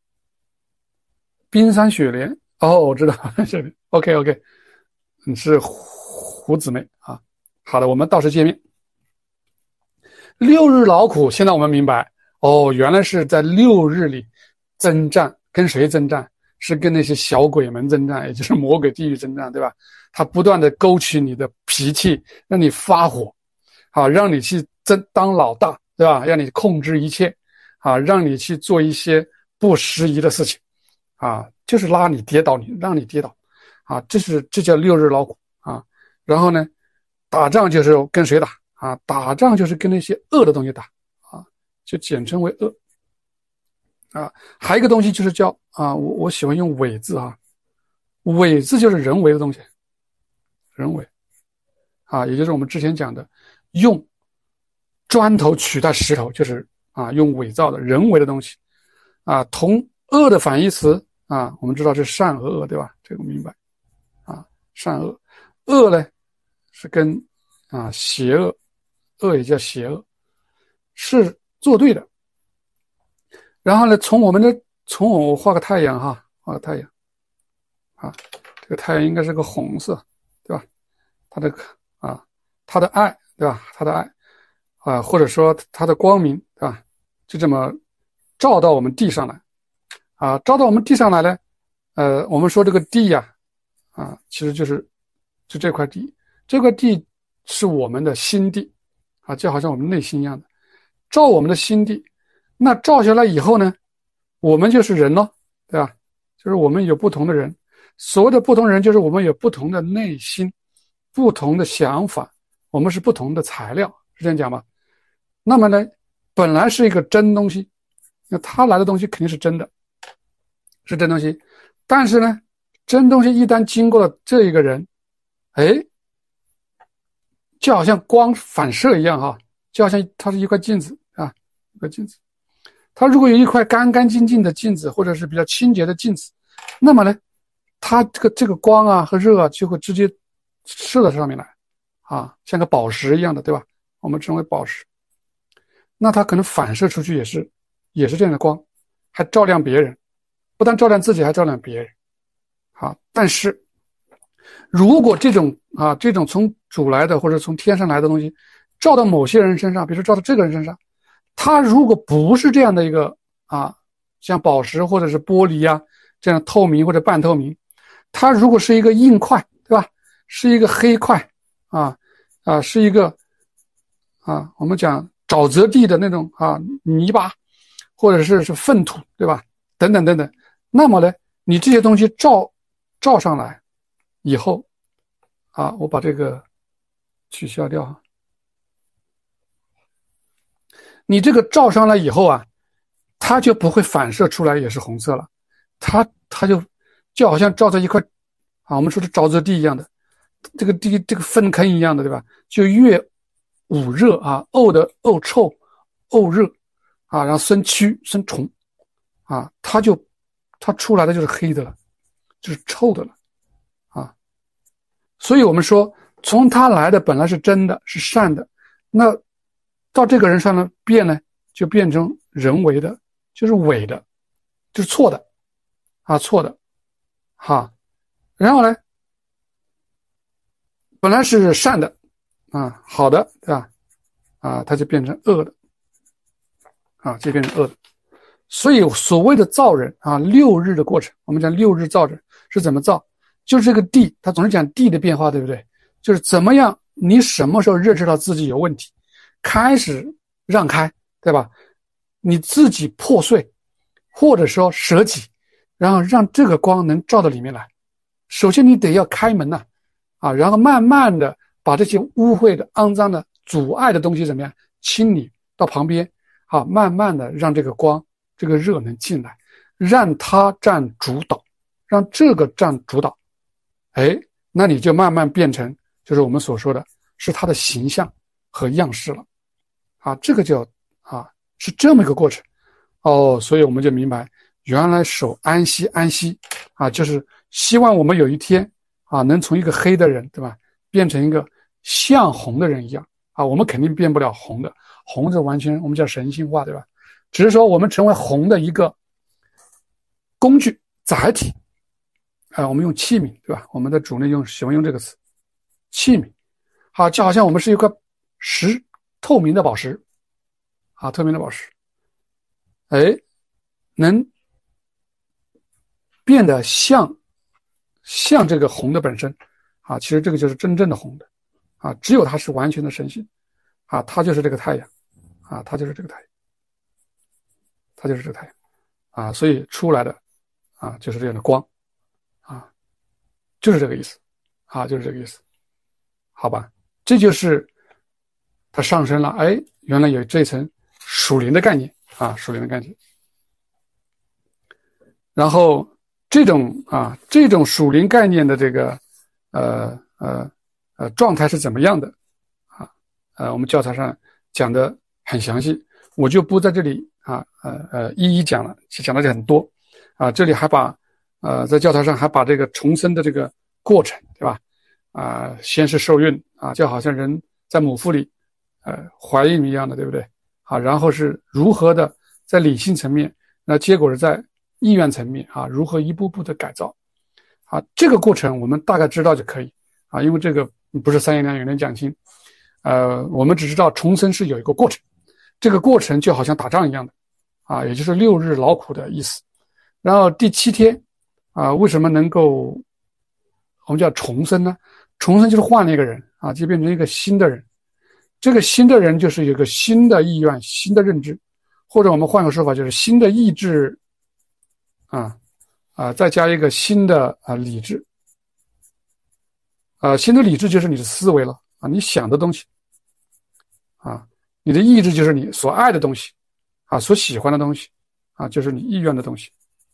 冰山雪莲，哦，我知道OK， 你是胡姊妹啊。好的，我们到时见面。6日劳苦，现在我们明白哦，原来是在6日里征战，跟谁征战？是跟那些小鬼们征战，也就是魔鬼地狱征战，对吧？他不断的勾起你的脾气，让你发火，啊，让你去当老大，对吧？让你控制一切，啊，让你去做一些不适宜的事情，啊，就是让你跌倒，啊，这叫6日劳苦啊。然后呢，打仗就是跟谁打啊？打仗就是跟那些恶的东西打啊，就简称为恶。啊，还有一个东西就是叫啊，我喜欢用伪字啊，伪字就是人为的东西，人为啊，也就是我们之前讲的，用砖头取代石头，就是啊，用伪造的人为的东西啊。同恶的反义词啊，我们知道是善和恶，对吧？这个明白啊，善恶，恶呢是跟啊邪恶，恶也叫邪恶，是作对的。然后呢，从我画个太阳哈，画个太阳，啊，这个太阳应该是个红色，对吧？它的爱，对吧？它的爱，啊，或者说它的光明，对吧？就这么照到我们地上来，啊，照到我们地上来呢，我们说这个地呀，啊，其实就这块地，这块地是我们的心地，啊，就好像我们内心一样的，照我们的心地。那照下来以后呢，我们就是人咯，对吧？就是我们有不同的人，所谓的不同人，就是我们有不同的内心，不同的想法，我们是不同的材料，是这样讲吗？那么呢，本来是一个真东西， 那他来的东西肯定是真的，是真东西。但是呢，真东西一旦经过了这一个人，哎，就好像光反射一样哈，就好像它是一块镜子啊，一块镜子。它如果有一块干干净净的镜子，或者是比较清洁的镜子，那么呢，它这个光啊和热啊就会直接射到上面来啊，像个宝石一样的，对吧？我们称为宝石。那它可能反射出去也是这样的光，还照亮别人，不但照亮自己，还照亮别人。好，但是如果这种从主来的或者从天上来的东西照到某些人身上，比如说照到这个人身上，他如果不是这样的一个像宝石或者是玻璃啊这样透明或者半透明，它如果是一个硬块，对吧？是一个黑块是一个我们讲沼泽地的那种泥巴，或者是粪土，对吧？等等等等。那么呢，你这些东西照上来以后我把这个取消掉你这个照上来以后它就不会反射出来也是红色了，它就好像照在一块我们说的沼泽地一样的，这个地这个粪坑一样的，对吧？就越捂热沤臭沤热然后生蛆生虫它出来的就是黑的了，就是臭的了所以我们说从它来的本来是真的是善的，那到这个人上呢变呢就变成人为的，就是伪的，就是错的错的然后呢本来是善的好的，对吧？它就变成恶的就变成恶的。所以所谓的造人6日的过程，我们讲6日造人是怎么造，就是这个地，他总是讲地的变化，对不对？就是怎么样你什么时候认识到自己有问题，开始让开，对吧？你自己破碎或者说舍己，然后让这个光能照到里面来。首先你得要开门然后慢慢的把这些污秽的肮脏的阻碍的东西怎么样清理到旁边慢慢的让这个光这个热能进来，让它占主导，让这个占主导，那你就慢慢变成就是我们所说的是它的形象和样式了这个叫是这么一个过程所以我们就明白原来守安息就是希望我们有一天能从一个黑的人，对吧，变成一个像红的人一样我们肯定变不了红的，红是完全我们叫神性化，对吧？只是说我们成为红的一个工具载体我们用器皿，对吧？我们的主内喜欢用这个词器皿就好像我们是一块透明的宝石透明的宝石能变得像这个红的本身其实这个就是真正的红的只有它是完全的神性它就是这个太阳它就是这个太阳，它就是这个太阳所以出来的就是这样的光就是这个意思就是这个意思，好吧？这就是它上升了原来有这层属灵的概念属灵的概念。然后这种属灵概念的这个状态是怎么样的我们教材上讲的很详细，我就不在这里一一讲了，讲的很多这里还把在教材上还把这个重生的这个过程，对吧？先是受孕就好像人在母腹里怀孕一样的，对不对？然后是如何的在理性层面，那结果是在意愿层面如何一步步的改造这个过程我们大概知道就可以因为这个不是三言两语能讲清我们只知道重生是有一个过程，这个过程就好像打仗一样的也就是6日劳苦的意思。然后第7天为什么能够我们叫重生呢？重生就是换了一个人就变成一个新的人，这个新的人就是有个新的意愿、新的认知，或者我们换个说法就是新的意志再加一个新的理智新的理智就是你的思维了你想的东西你的意志就是你所爱的东西所喜欢的东西啊，就是你意愿的东西。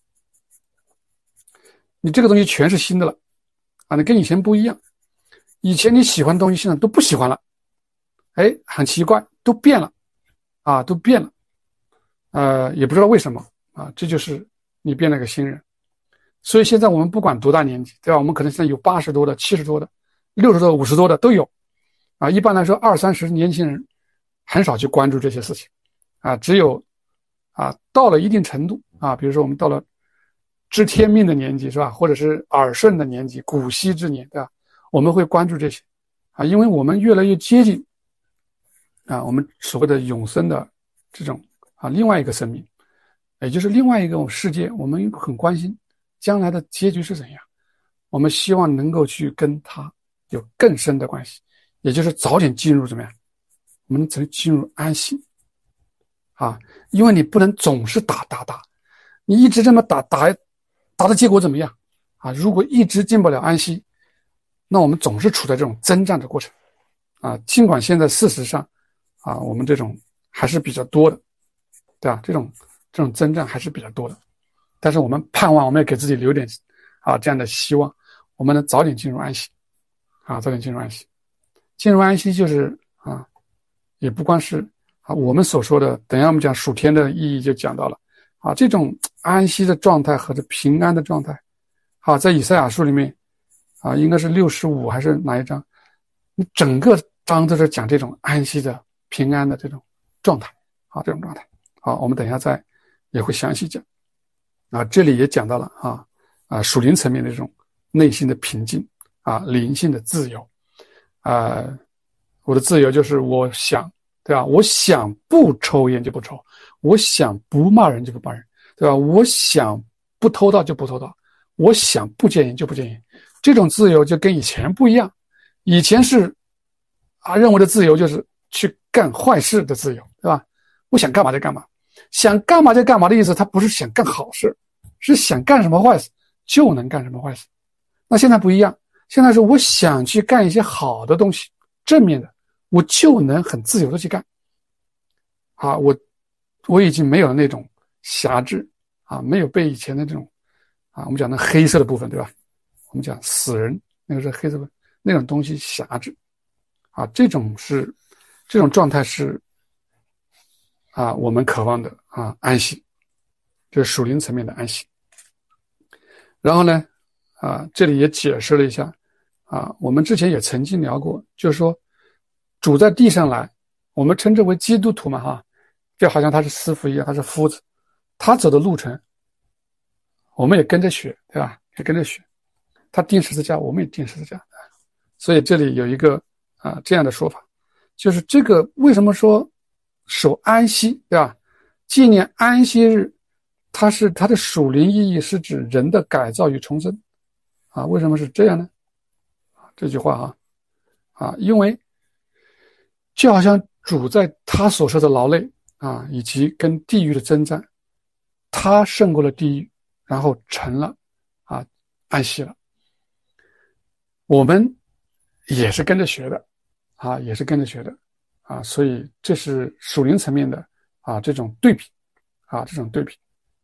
你这个东西全是新的了啊，你跟以前不一样。以前你喜欢的东西现在都不喜欢了，哎，很奇怪，都变了啊，都变了。也不知道为什么啊，这就是你变了个新人。所以现在我们不管多大年纪，对吧？我们可能现在有80多的、70多的、60多的、50多的都有啊。一般来说，20、30年轻人很少去关注这些事情啊，只有啊到了一定程度啊，比如说我们到了知天命的年纪，是吧？或者是耳顺的年纪、古稀之年，对吧？我们会关注这些啊，因为我们越来越接近啊我们所谓的永生的这种啊另外一个生命，也就是另外一个世界，我们很关心将来的结局是怎样，我们希望能够去跟他有更深的关系，也就是早点进入怎么样？我们才进入安息啊，因为你不能总是打，你一直这么打的结果怎么样啊？如果一直进不了安息，那我们总是处在这种征战的过程啊。尽管现在事实上啊，我们这种还是比较多的，对吧？这种征战还是比较多的，但是我们盼望我们要给自己留点啊这样的希望，我们能早点进入安息啊，早点进入安息。进入安息就是啊，也不光是啊我们所说的，等一下我们讲属天的意义就讲到了啊，这种安息的状态和这平安的状态啊，在以赛亚书里面啊，应该是65还是哪一章？你整个章都是讲这种安息的、平安的这种状态啊，这种状态。好，我们等一下也会详细讲啊。这里也讲到了属灵层面的这种内心的平静啊，灵性的自由啊。我的自由就是我想，对吧？我想不抽烟就不抽，我想不骂人就不骂人，对吧？我想不偷盗就不偷盗，我想不戒烟就不戒烟。这种自由就跟以前不一样，以前是认为的自由就是去干坏事的自由，对吧？我想干嘛就干嘛，想干嘛就干嘛的意思，他不是想干好事，是想干什么坏事就能干什么坏事。那现在不一样，现在是我想去干一些好的东西，正面的，我就能很自由的去干。啊，我已经没有了那种辖制啊，没有被以前的这种我们讲的黑色的部分，对吧？我们讲死人那个是黑色的那种东西辖制啊，这种状态是我们渴望的安息，就是属灵层面的安息。然后呢这里也解释了一下我们之前也曾经聊过，就是说主在地上来，我们称之为基督徒嘛就好像他是师傅一样，他是夫子，他走的路程我们也跟着学，对吧？也跟着学，他钉十字架我们也钉十字架。所以这里有一个这样的说法，就是这个为什么说守安息，对吧？纪念安息日，它的属灵意义是指人的改造与重生为什么是这样呢？这句话因为就好像主在他所受的劳累以及跟地狱的征战，他胜过了地狱，然后成了安息了。我们也是跟着学的也是跟着学的所以这是属灵层面的这种对比这种对比。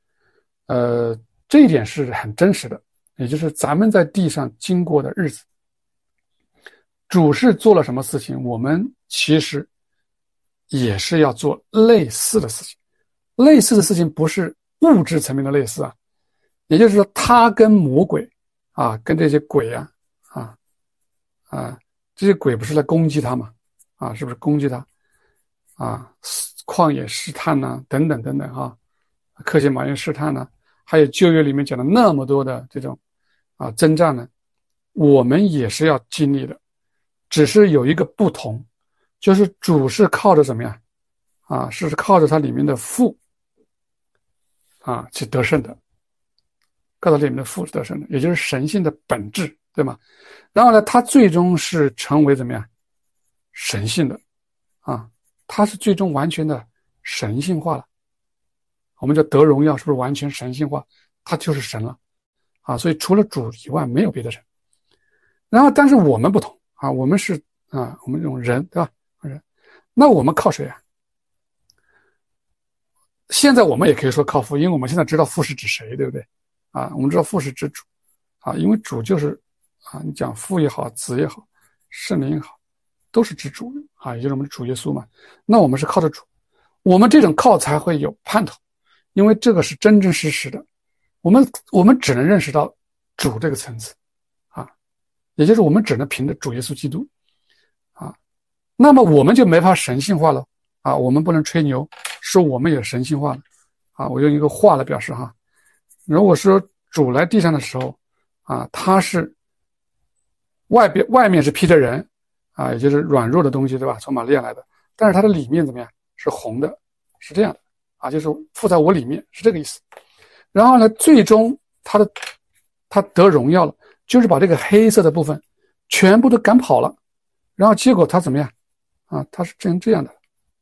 这一点是很真实的，也就是咱们在地上经过的日子，主是做了什么事情，我们其实也是要做类似的事情。类似的事情不是物质层面的类似也就是说他跟魔鬼跟这些鬼这些鬼不是来攻击他吗？是不是攻击他旷野试探等等等等克西马约试探还有旧约里面讲的那么多的这种征战呢，我们也是要经历的，只是有一个不同，就是主是靠着怎么样是靠着它里面的父去得胜的，靠着里面的父是得胜的，也就是神性的本质，对吗？然后呢，它最终是成为怎么样神性的它是最终完全的神性化了。我们叫得荣耀，是不是完全神性化？它就是神了所以除了主以外没有别的神。然后但是我们不同我们是我们这种人，对吧？人，那我们靠谁现在我们也可以说靠父，因为我们现在知道父是指谁，对不对？啊，我们知道父是指主，啊，因为主就是啊，你讲父也好，子也好，圣灵也好，都是指主啊，也就是我们的主耶稣嘛。那我们是靠着主，我们这种靠才会有盼头，因为这个是真真实实的。我们只能认识到主这个层次啊，也就是我们只能凭着主耶稣基督啊，那么我们就没法神性化了啊，我们不能吹牛说我们也神性化了啊。我用一个话来表示哈，如果说主来地上的时候啊，他是外面是披着人啊，也就是软弱的东西，对吧？从玛利亚来的，但是他的里面怎么样？是红的，是这样的啊，就是附在我里面，是这个意思。然后呢，最终他得荣耀了，就是把这个黑色的部分全部都赶跑了，然后结果他怎么样啊？他是这样的，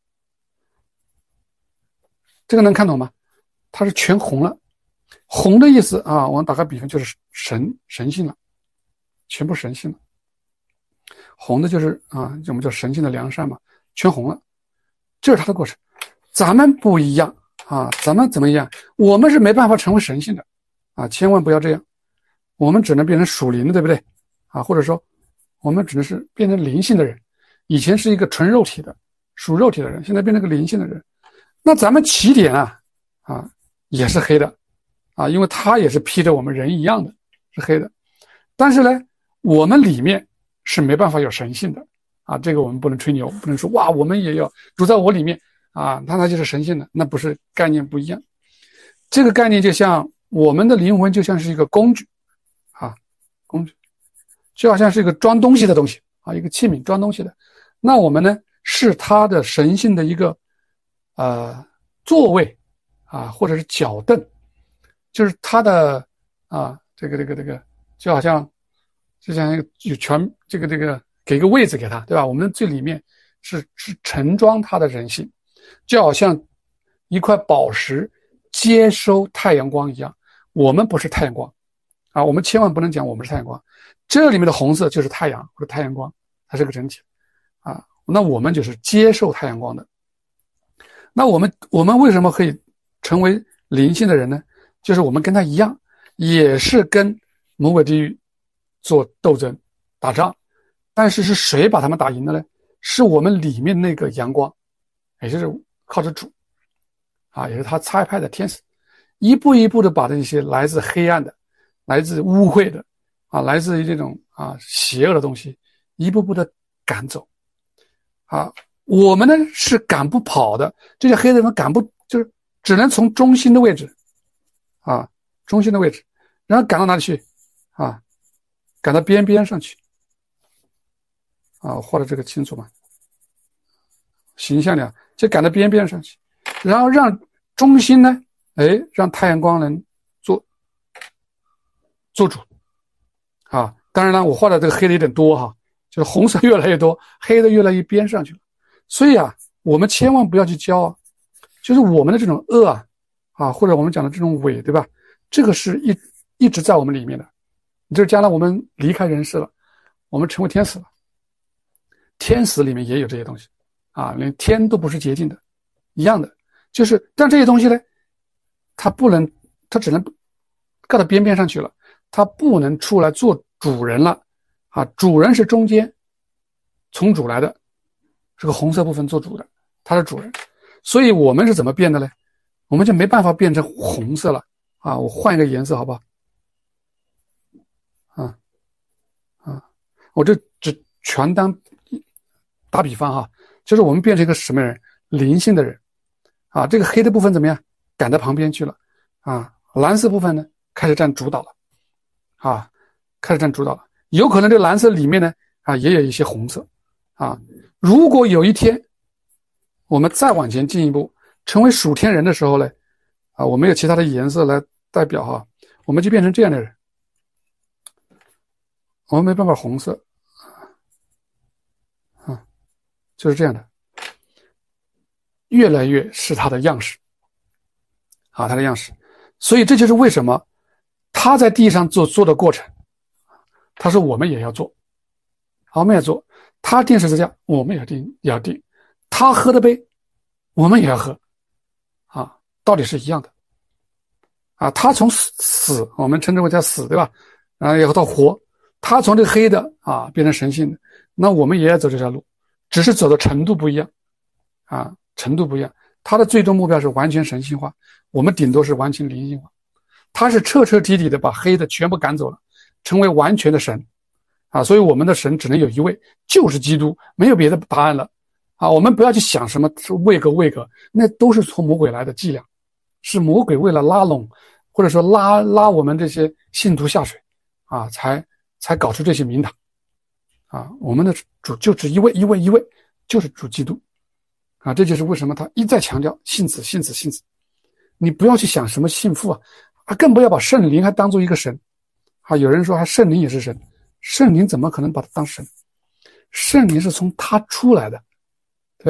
这个能看懂吗？它是全红了，红的意思啊，我们打个比方就是神性了，全部神性了。红的就是啊，我们叫神性的良善嘛，全红了，这是它的过程。咱们不一样啊，咱们怎么样？我们是没办法成为神性的啊，千万不要这样，我们只能变成属灵的，对不对？啊，或者说我们只能是变成灵性的人。以前是一个纯肉体的属肉体的人，现在变成个灵性的人。那咱们起点啊也是黑的啊，因为他也是披着我们人一样的，是黑的。但是呢，我们里面是没办法有神性的啊，这个我们不能吹牛，不能说哇，我们也要主在我里面啊，那就是神性的，那不是，概念不一样。这个概念就像我们的灵魂就像是一个工具啊，工具就好像是一个装东西的东西啊，一个器皿装东西的。那我们呢是他的神性的一个座位啊，或者是脚凳，就是他的啊这个就好像一个有权这个给个位置给他，对吧？我们最里面是盛装他的人性，就好像一块宝石接收太阳光一样。我们不是太阳光啊，我们千万不能讲我们是太阳光。这里面的红色就是太阳或者太阳光，它是个整体啊。那我们就是接受太阳光的。那我们为什么可以成为灵性的人呢？就是我们跟他一样，也是跟魔鬼地狱做斗争打仗，但是是谁把他们打赢的呢？是我们里面那个阳光，也就是靠着主啊，也是他差派的天使，一步一步的把这些来自黑暗的、来自污秽的啊、来自于这种啊邪恶的东西，一步步的赶走啊。我们呢是赶不跑的，这些黑的人赶不，就是只能从中心的位置啊，中心的位置，然后赶到哪里去啊？赶到边上去啊！我画的这个清楚吗？形象点，就赶到边上去，然后让中心呢，让太阳光能做主啊。当然了，我画的这个黑的有点多哈，就是红色越来越多，黑的越来越边上去了。所以啊，我们千万不要去骄傲，就是我们的这种恶啊，或者我们讲的这种伪，对吧？这个是一直在我们里面的。就是将来我们离开人世了，我们成为天使了，天使里面也有这些东西啊，连天都不是洁净的，一样的。就是但这些东西呢，它只能盖到边上去了，它不能出来做主人了啊。主人是中间从主来的，这个红色部分做主的，他是主人。所以我们是怎么变的呢？我们就没办法变成红色了啊！我换一个颜色好不好？我就只全当打比方哈，就是我们变成一个什么人？灵性的人啊。这个黑的部分怎么样？赶到旁边去了啊。蓝色部分呢，开始占主导了啊，开始占主导了。有可能这蓝色里面呢也有一些红色啊。如果有一天我们再往前进一步，成为属天人的时候呢我们有其他的颜色来代表哈，我们就变成这样的人。我们没办法红色就是这样的，越来越是他的样式啊，他的样式。所以这就是为什么他在地上做的过程，他说我们也要做，我们也做。他定十字架，我们也要定。他喝的杯，我们也要喝啊。 道理是一样的。啊，他从死，我们称之为叫死，对吧？然后到活，他从这个黑的啊变成神性的，那我们也要走这条路，只是走的程度不一样，啊，程度不一样。他的最终目标是完全神性化，我们顶多是完全灵性化。他是彻彻底底的把黑的全部赶走了，成为完全的神，啊，所以我们的神只能有一位，就是基督，没有别的答案了。啊，我们不要去想什么位格，那都是从魔鬼来的伎俩，是魔鬼为了拉拢，或者说拉我们这些信徒下水，啊，才搞出这些名堂，啊，我们的主就只一位，就是主基督，啊，这就是为什么他一再强调信子，你不要去想什么信父啊，更不要把圣灵还当做一个神，啊，有人说还圣灵也是神，圣灵怎么可能把他当神？圣灵是从他出来的。对，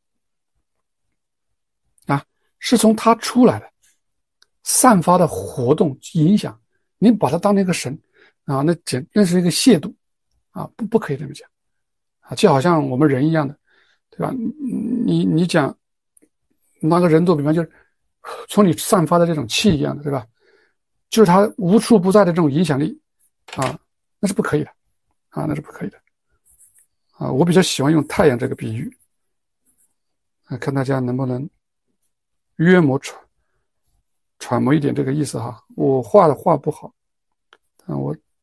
啊，是从他出来的，散发的活动影响，你把它当成一个神啊，那是一个亵渎啊，不可以这么讲啊，就好像我们人一样的，对吧？你讲拿个人做比方，就是从你散发的这种气一样的，对吧？就是他无处不在的这种影响力啊，那是不可以的啊，那是不可以的啊。我比较喜欢用太阳这个比喻。看大家能不能约摸揣摩一点这个意思哈。我画的画不好，但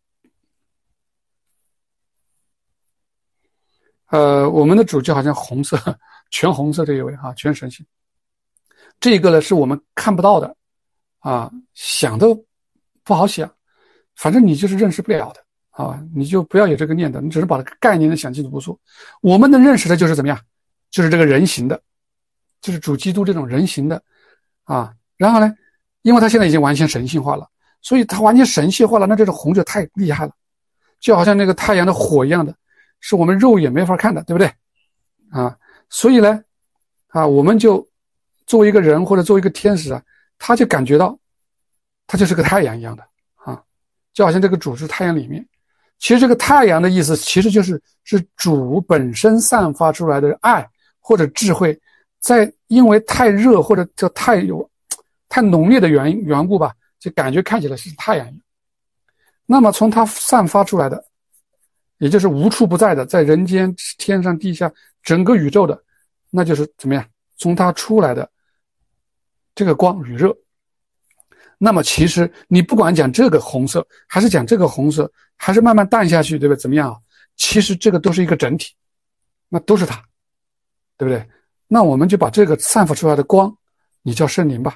我们的主就好像红色，全红色这一位哈，全神性。这个呢是我们看不到的啊，想都不好想，反正你就是认识不了的啊，你就不要有这个念头，你只是把这个概念的想清楚不错。我们能认识的就是怎么样，就是这个人形的。就是主基督这种人形的啊，然后呢，因为他现在已经完全神性化了，所以他完全神性化了，那这种红就太厉害了，就好像那个太阳的火一样的，是我们肉眼没法看的，对不对啊？所以呢，啊，我们就作为一个人或者作为一个天使啊，他就感觉到他就是个太阳一样的啊，就好像这个主是太阳里面。其实这个太阳的意思其实是主本身散发出来的爱或者智慧，在因为太热或者就太浓烈的缘故吧，就感觉看起来是太阳一样。那么从它散发出来的，也就是无处不在的，在人间天上地下整个宇宙的，那就是怎么样，从它出来的这个光与热。那么其实你不管讲这个红色还是讲这个红色，还是慢慢淡下去，对吧？怎么样啊？其实这个都是一个整体，那都是它，对不对？那我们就把这个散发出来的光，你叫圣灵吧，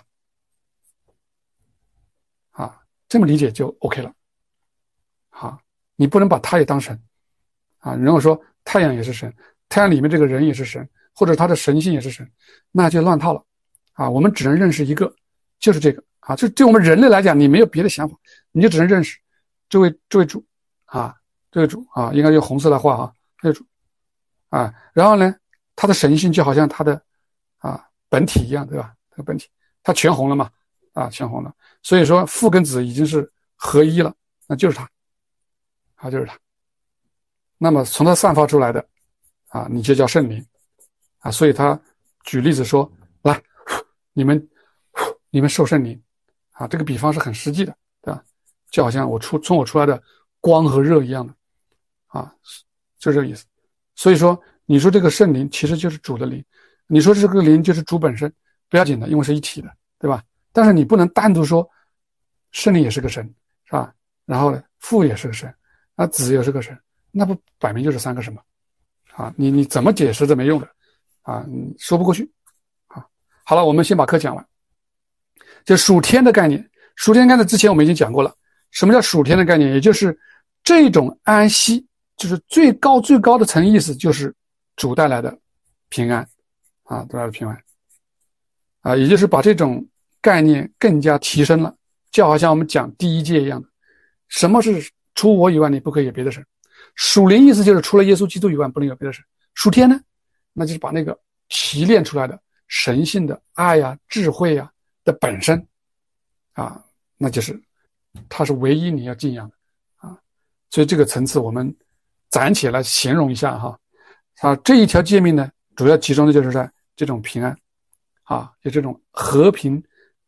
啊，这么理解就 OK 了，啊，你不能把它也当神，啊，然后说太阳也是神，太阳里面这个人也是神，或者他的神性也是神，那就乱套了，啊，我们只能认识一个，就是这个，啊，就对我们人类来讲，你没有别的想法，你就只能认识这位主，啊，这位主啊，应该用红色来画啊，这位主，啊，然后呢？它的神性就好像它的本体一样，对吧？这个本体它全红了嘛，啊，全红了。所以说父跟子已经是合一了，那就是它，啊，就是它。那么从它散发出来的啊，你就叫圣灵啊。所以他举例子说，来，你们受圣灵啊，这个比方是很实际的，对吧？就好像从我出来的光和热一样的啊，就这个意思。所以说。你说这个圣灵其实就是主的灵，你说这个灵就是主本身，不要紧的，因为是一体的，对吧？但是你不能单独说圣灵也是个神，是吧？然后呢，父也是个神，啊，子也是个神，那不摆明就是三个神吗？啊，你怎么解释都没用的，啊，说不过去，啊，好了，我们先把课讲完。就属天的概念，属天概念之前我们已经讲过了，什么叫属天的概念？也就是这种安息，就是最高的层意思就是。主带来的平安啊，带来的平安啊，也就是把这种概念更加提升了，就好像我们讲第一诫一样的，什么是除我以外你不可以有别的神？属灵意思就是除了耶稣基督以外不能有别的神。属天呢，那就是把那个提炼出来的神性的爱啊、智慧啊的本身啊，那就是它是唯一你要敬仰的啊。所以这个层次我们暂且来形容一下哈。这一条诫命呢，主要集中的就是在这种平安，啊，就这种和平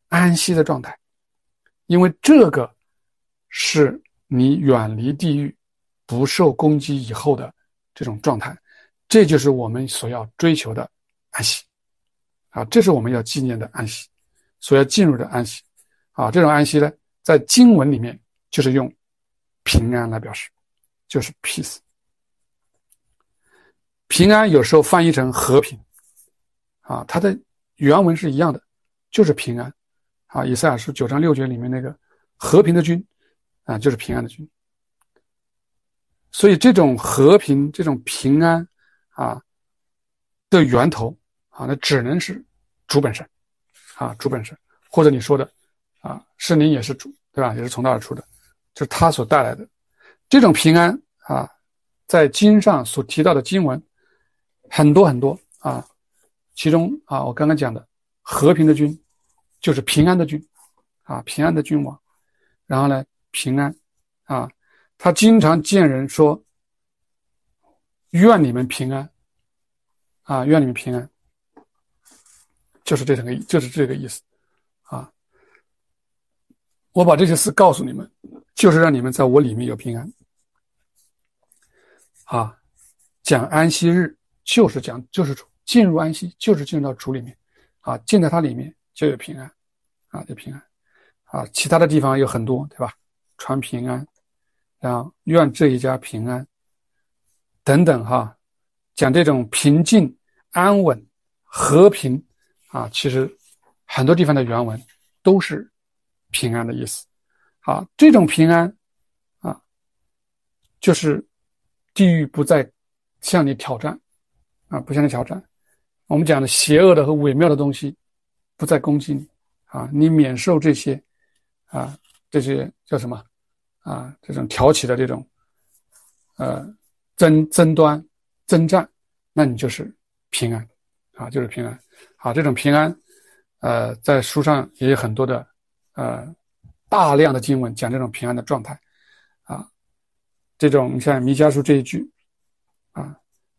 安息的状态，因为这个是你远离地狱、不受攻击以后的这种状态，这就是我们所要追求的安息啊，这是我们要纪念的安息，所要进入的安息啊。这种安息呢，在经文里面就是用平安来表示，就是 peace。平安有时候翻译成和平啊，它的原文是一样的，就是平安啊。以赛亚书9章6节里面那个和平的君啊，就是平安的君。所以这种和平、这种平安啊的源头啊，那只能是主本身啊，主本身，或者你说的啊，圣灵也是主，对吧？也是从那而出的，就是他所带来的这种平安啊，在经上所提到的经文很多很多啊，其中啊，我刚刚讲的和平的君就是平安的君啊，平安的君王，然后呢，平安啊，他经常见人说愿你们平安啊，愿你们平安，就是这个意思啊。我把这些事告诉你们，就是让你们在我里面有平安啊。讲安息日就是主，进入安息就是进入到主里面啊，进在他里面就有平安啊，有平安啊。其他的地方有很多，对吧？传平安，然后愿这一家平安等等哈，讲这种平静、安稳、和平啊，其实很多地方的原文都是平安的意思啊。这种平安啊，就是地狱不再向你挑战啊，不向你挑战。我们讲的邪恶的和伪妙的东西不再攻击你啊，你免受这些啊，这些叫什么啊？这种挑起的这种争端、征战，那你就是平安啊，就是平安啊。这种平安，在书上也有很多的大量的经文讲这种平安的状态啊。这种你像弥迦书这一句啊，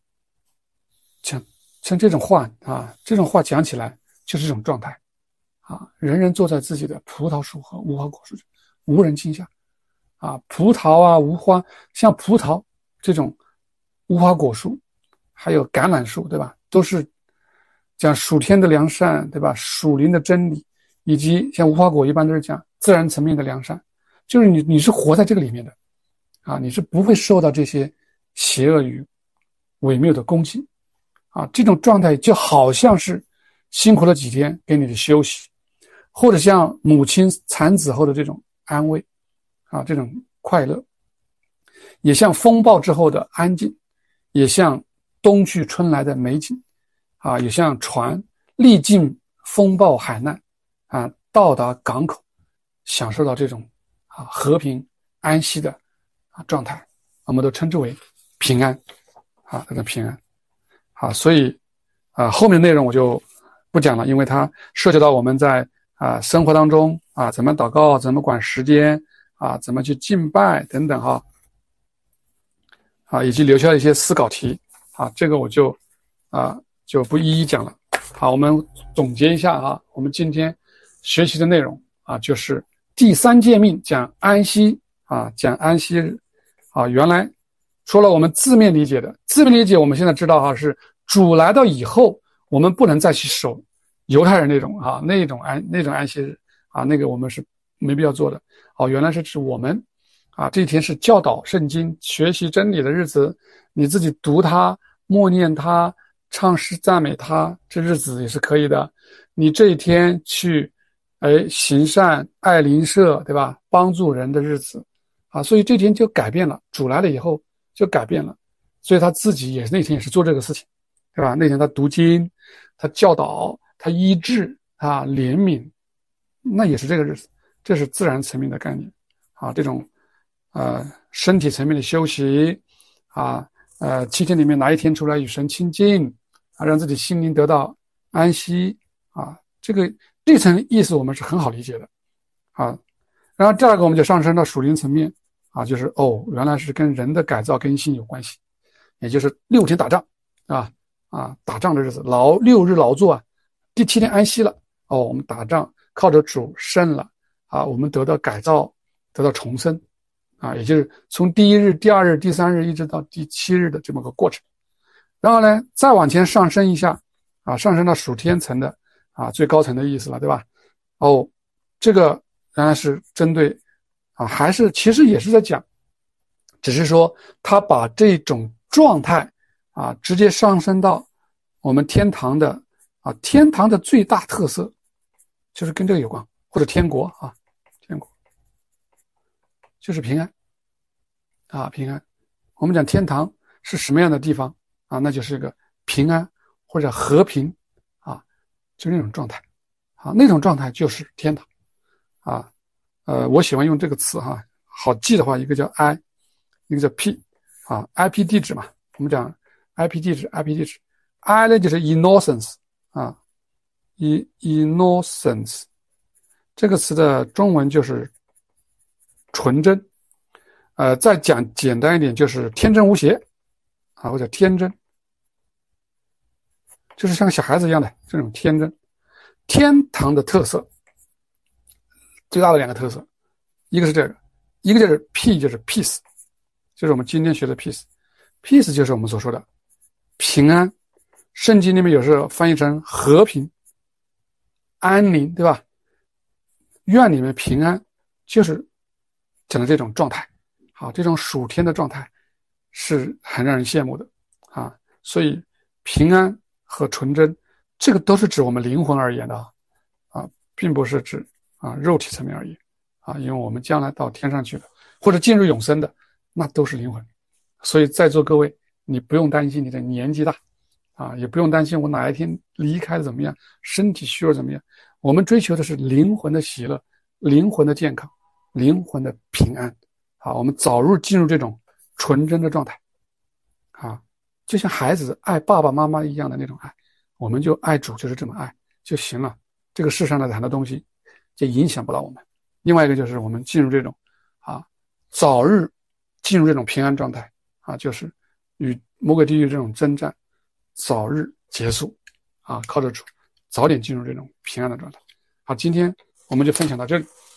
像这种话啊，这种话讲起来就是这种状态啊。人人坐在自己的葡萄树和无花果树，无人惊吓啊。葡萄啊，无花，像葡萄这种无花果树，还有橄榄树，对吧？都是讲属天的良善，对吧？属灵的真理，以及像无花果一般都是讲自然层面的良善，就是你是活在这个里面的啊，你是不会受到这些邪恶与伪谬的攻击啊。这种状态就好像是辛苦了几天给你的休息，或者像母亲产子后的这种安慰啊，这种快乐，也像风暴之后的安静，也像冬去春来的美景啊，也像船历尽风暴海难啊，到达港口，享受到这种啊和平安息的状态，我们都称之为平安啊，这种平安啊。所以后面的内容我就不讲了，因为它涉及到我们在生活当中啊怎么祷告，怎么管时间啊，怎么去敬拜等等哈啊，以及留下一些思考题啊，这个我就不一一讲了。好，我们总结一下啊，我们今天学习的内容啊，就是第3诫命讲安息啊，讲安息日啊。原来除了我们字面理解的，字面理解我们现在知道哈，是主来到以后，我们不能再去守犹太人那种安息日啊，那个我们是没必要做的。哦，原来是指我们啊，这一天是教导圣经、学习真理的日子，你自己读它、默念它、唱诗赞美它，这日子也是可以的。你这一天去行善、爱邻舍，对吧？帮助人的日子啊，所以这天就改变了，主来了以后就改变了，所以他自己也是那天也是做这个事情，对吧？那天他读经，他教导，他医治啊，怜悯，那也是这个日子，这是自然层面的概念啊。这种身体层面的休息啊，7天里面拿1天出来与神亲近啊，让自己心灵得到安息啊，这层意思我们是很好理解的啊。然后第二个我们就上升到属灵层面啊，就是原来是跟人的改造更新有关系，也就是6天打仗打仗的日子，6日劳作啊，第7天安息了我们打仗靠着主生了啊，我们得到改造，得到重生啊，也就是从第一日、第二日、第三日一直到第7日的这么个过程。然后呢，再往前上升一下啊，上升到属天层的啊最高层的意思了，对吧？哦，这个当然是针对啊，还是其实也是在讲，只是说他把这种状态啊直接上升到我们天堂的啊，天堂的最大特色就是跟这个有关，或者天国啊，天国就是平安啊，平安。我们讲天堂是什么样的地方啊？那就是一个平安或者和平啊，就是那种状态啊，那种状态就是天堂啊。我喜欢用这个词哈，好记的话，一个叫 I， 一个叫 P 啊 ，IP 地址嘛，我们讲 IP 地址 I 呢就是 innocence 啊，innocence 这个词的中文就是纯真，再讲简单一点就是天真无邪啊，或者天真，就是像小孩子一样的这种天真。天堂的特色最大的2个特色，一个是这个，一个就是 P 就是 peace， 就是我们今天学的 peace 就是我们所说的平安，圣经里面有时候翻译成和平安宁，对吧？愿你们平安，就是讲的这种状态。好，这种属天的状态是很让人羡慕的啊。所以平安和纯真，这个都是指我们灵魂而言的啊，并不是指啊肉体层面而言啊，因为我们将来到天上去的，或者进入永生的，那都是灵魂。所以在座各位，你不用担心你的年纪大啊，也不用担心我哪一天离开的怎么样，身体虚弱怎么样。我们追求的是灵魂的喜乐，灵魂的健康，灵魂的平安。好，我们早日进入这种纯真的状态啊，就像孩子爱爸爸妈妈一样的那种爱，我们就爱主，就是这么爱就行了。这个世上的很多东西就影响不到我们。另外一个就是我们进入这种啊，早日进入这种平安状态啊，就是与魔鬼地狱这种征战早日结束啊，靠着主早点进入这种平安的状态。好，今天我们就分享到这里。